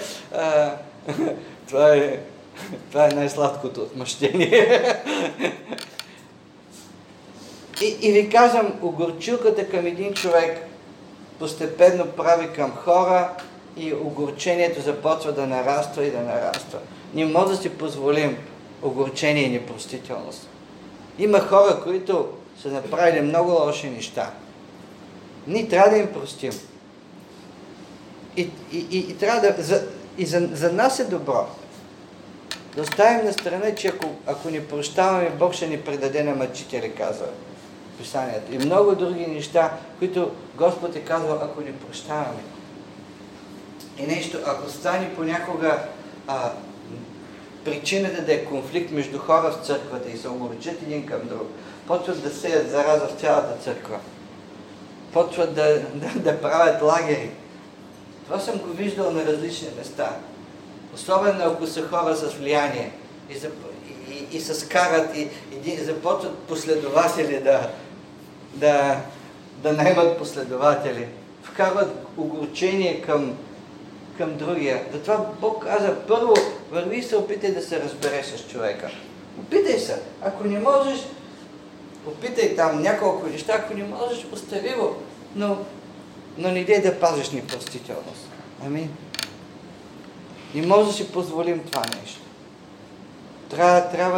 това е най-сладкото отмъщение. И ви казвам, огорчилката към един човек постепенно прави към хора и огорчението започва да нараства и да нараства. Ние може да си позволим огорчение и непростителност. Има хора, които са направили много лоши неща. Ние трябва да им простим. И трябва да... За нас е добро. Да оставим на страна, че ако ни прощаваме, Бог ще ни предаде на мъчители, казва Писанието. И много други неща, които Господ е казал, ако ни прощаваме. И нещо, ако стане понякога причината да е конфликт между хора в църквата и се огорчат един към друг, почват да сеят зараза в цялата църква. Почват да правят лагери. Това съм го виждал на различни места. Особено ако са хора с влияние и се скарат и започват последователи да наймат последователи. Вкарват огорчение към другия. Затова Бог каза, първо върви се, опитай да се разбереш с човека. Опитай се. Ако не можеш, опитай там няколко неща, ако не можеш, остави го. Но не дей да пазиш непростителност. Амин. Не може да си позволим това нещо. Трябва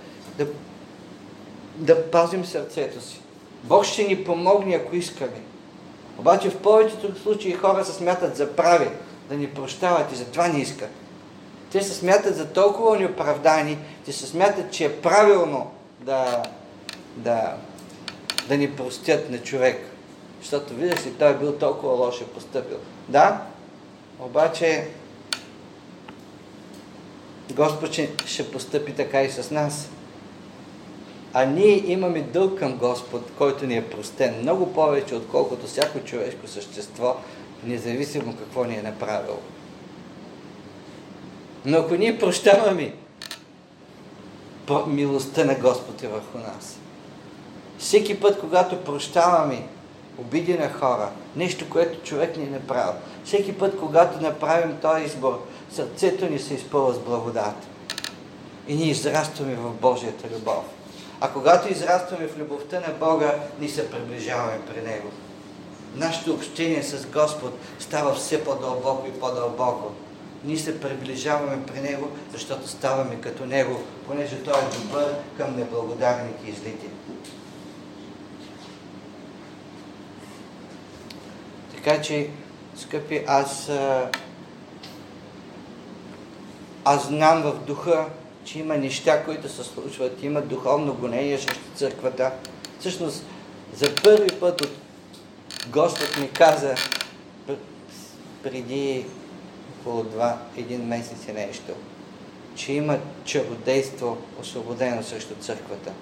да пазим сърцето си. Бог ще ни помогне, ако искаме. Обаче в повечето случаи хора се смятат за прави, да ни прощават и затова не искат. Те се смятат за толкова неоправдани, те се смятат, че е правилно да ни простят на човек. Защото, виждаш ли, той е бил толкова лошо постъпил. Да, обаче Господ ще постъпи така и с нас. А ние имаме дълг към Господ, който ни е простен. Много повече, отколкото всяко човешко същество, независимо какво ни е направило. Но ако ние прощаваме, милостта на Господ е върху нас. Всеки път, когато прощаваме обиди на хора, нещо, което човек ни е направил, всеки път, когато направим този избор, сърцето ни се изпълва с благодат. И ние израстваме в Божията любов. А когато израстваме в любовта на Бога, ние се приближаваме при Него. Нашето общение с Господ става все по-дълбоко и по-дълбоко. Ние се приближаваме при Него, защото ставаме като Него, понеже Той е добър към неблагодарните и злите. Така че, скъпи, аз знам в духа, че има неща, които се случват, има духовно гонение срещу църквата. Всъщност, за първи път Господ ми каза преди около един месец и нещо, че има чародейство освободено срещу църквата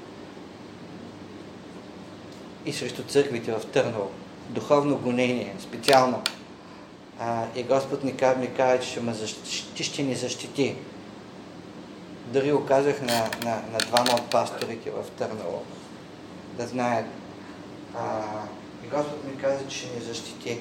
и срещу църквите в Търново. Духовно гонение, специално. И Господ ми каза, че ще ни защити. Дори го казах на двама от пасторите в Търново, да знаят. И Господ ми каза, че ще ни защити.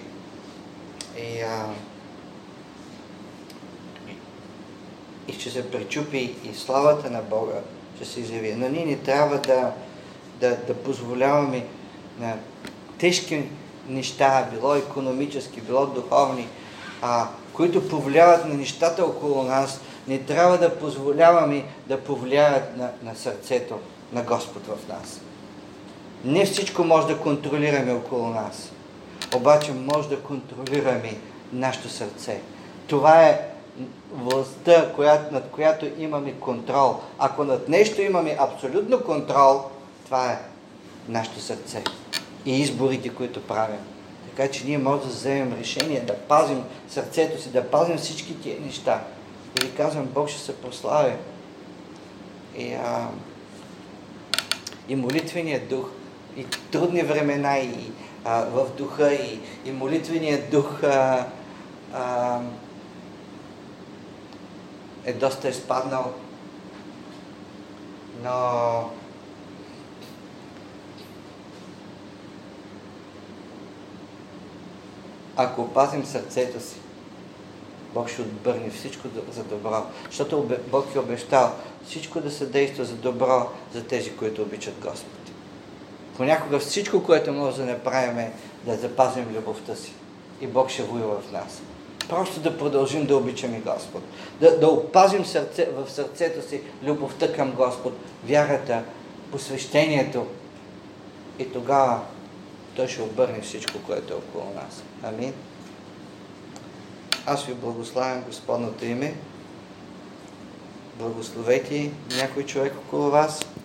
И ще се пречупи и славата на Бога ще се изяви. Но ние не трябва да позволяваме на тежки неща, било икономически, било духовни, които повлияват на нещата около нас, не трябва да позволяваме да повлияят на сърцето на Господ в нас. Не всичко може да контролираме около нас, обаче може да контролираме нашето сърце. Това е властта, над която имаме контрол. Ако над нещо имаме абсолютно контрол, това е нашето сърце и изборите, които правим. Така че ние можем да вземем решение, да пазим сърцето си, да пазим всички тия неща. И ви казвам, Бог ще се прослави. И молитвеният дух, и трудни времена, и в духа, и молитвеният дух е доста изпаднал. Но ако опазим сърцето си, Бог ще отбърне всичко за добро. Защото Бог е обещал всичко да се действа за добро за тези, които обичат Господ. Понякога всичко, което може да направим, е да запазим любовта си. И Бог ще воюва в нас. Просто да продължим да обичаме Господ. Да опазим в сърцето си любовта към Господ, вярата, посвещението. И тогава Той ще обърне всичко, което е около нас. Амин. Аз ви благославям Господното име. Благословете някой човек около вас.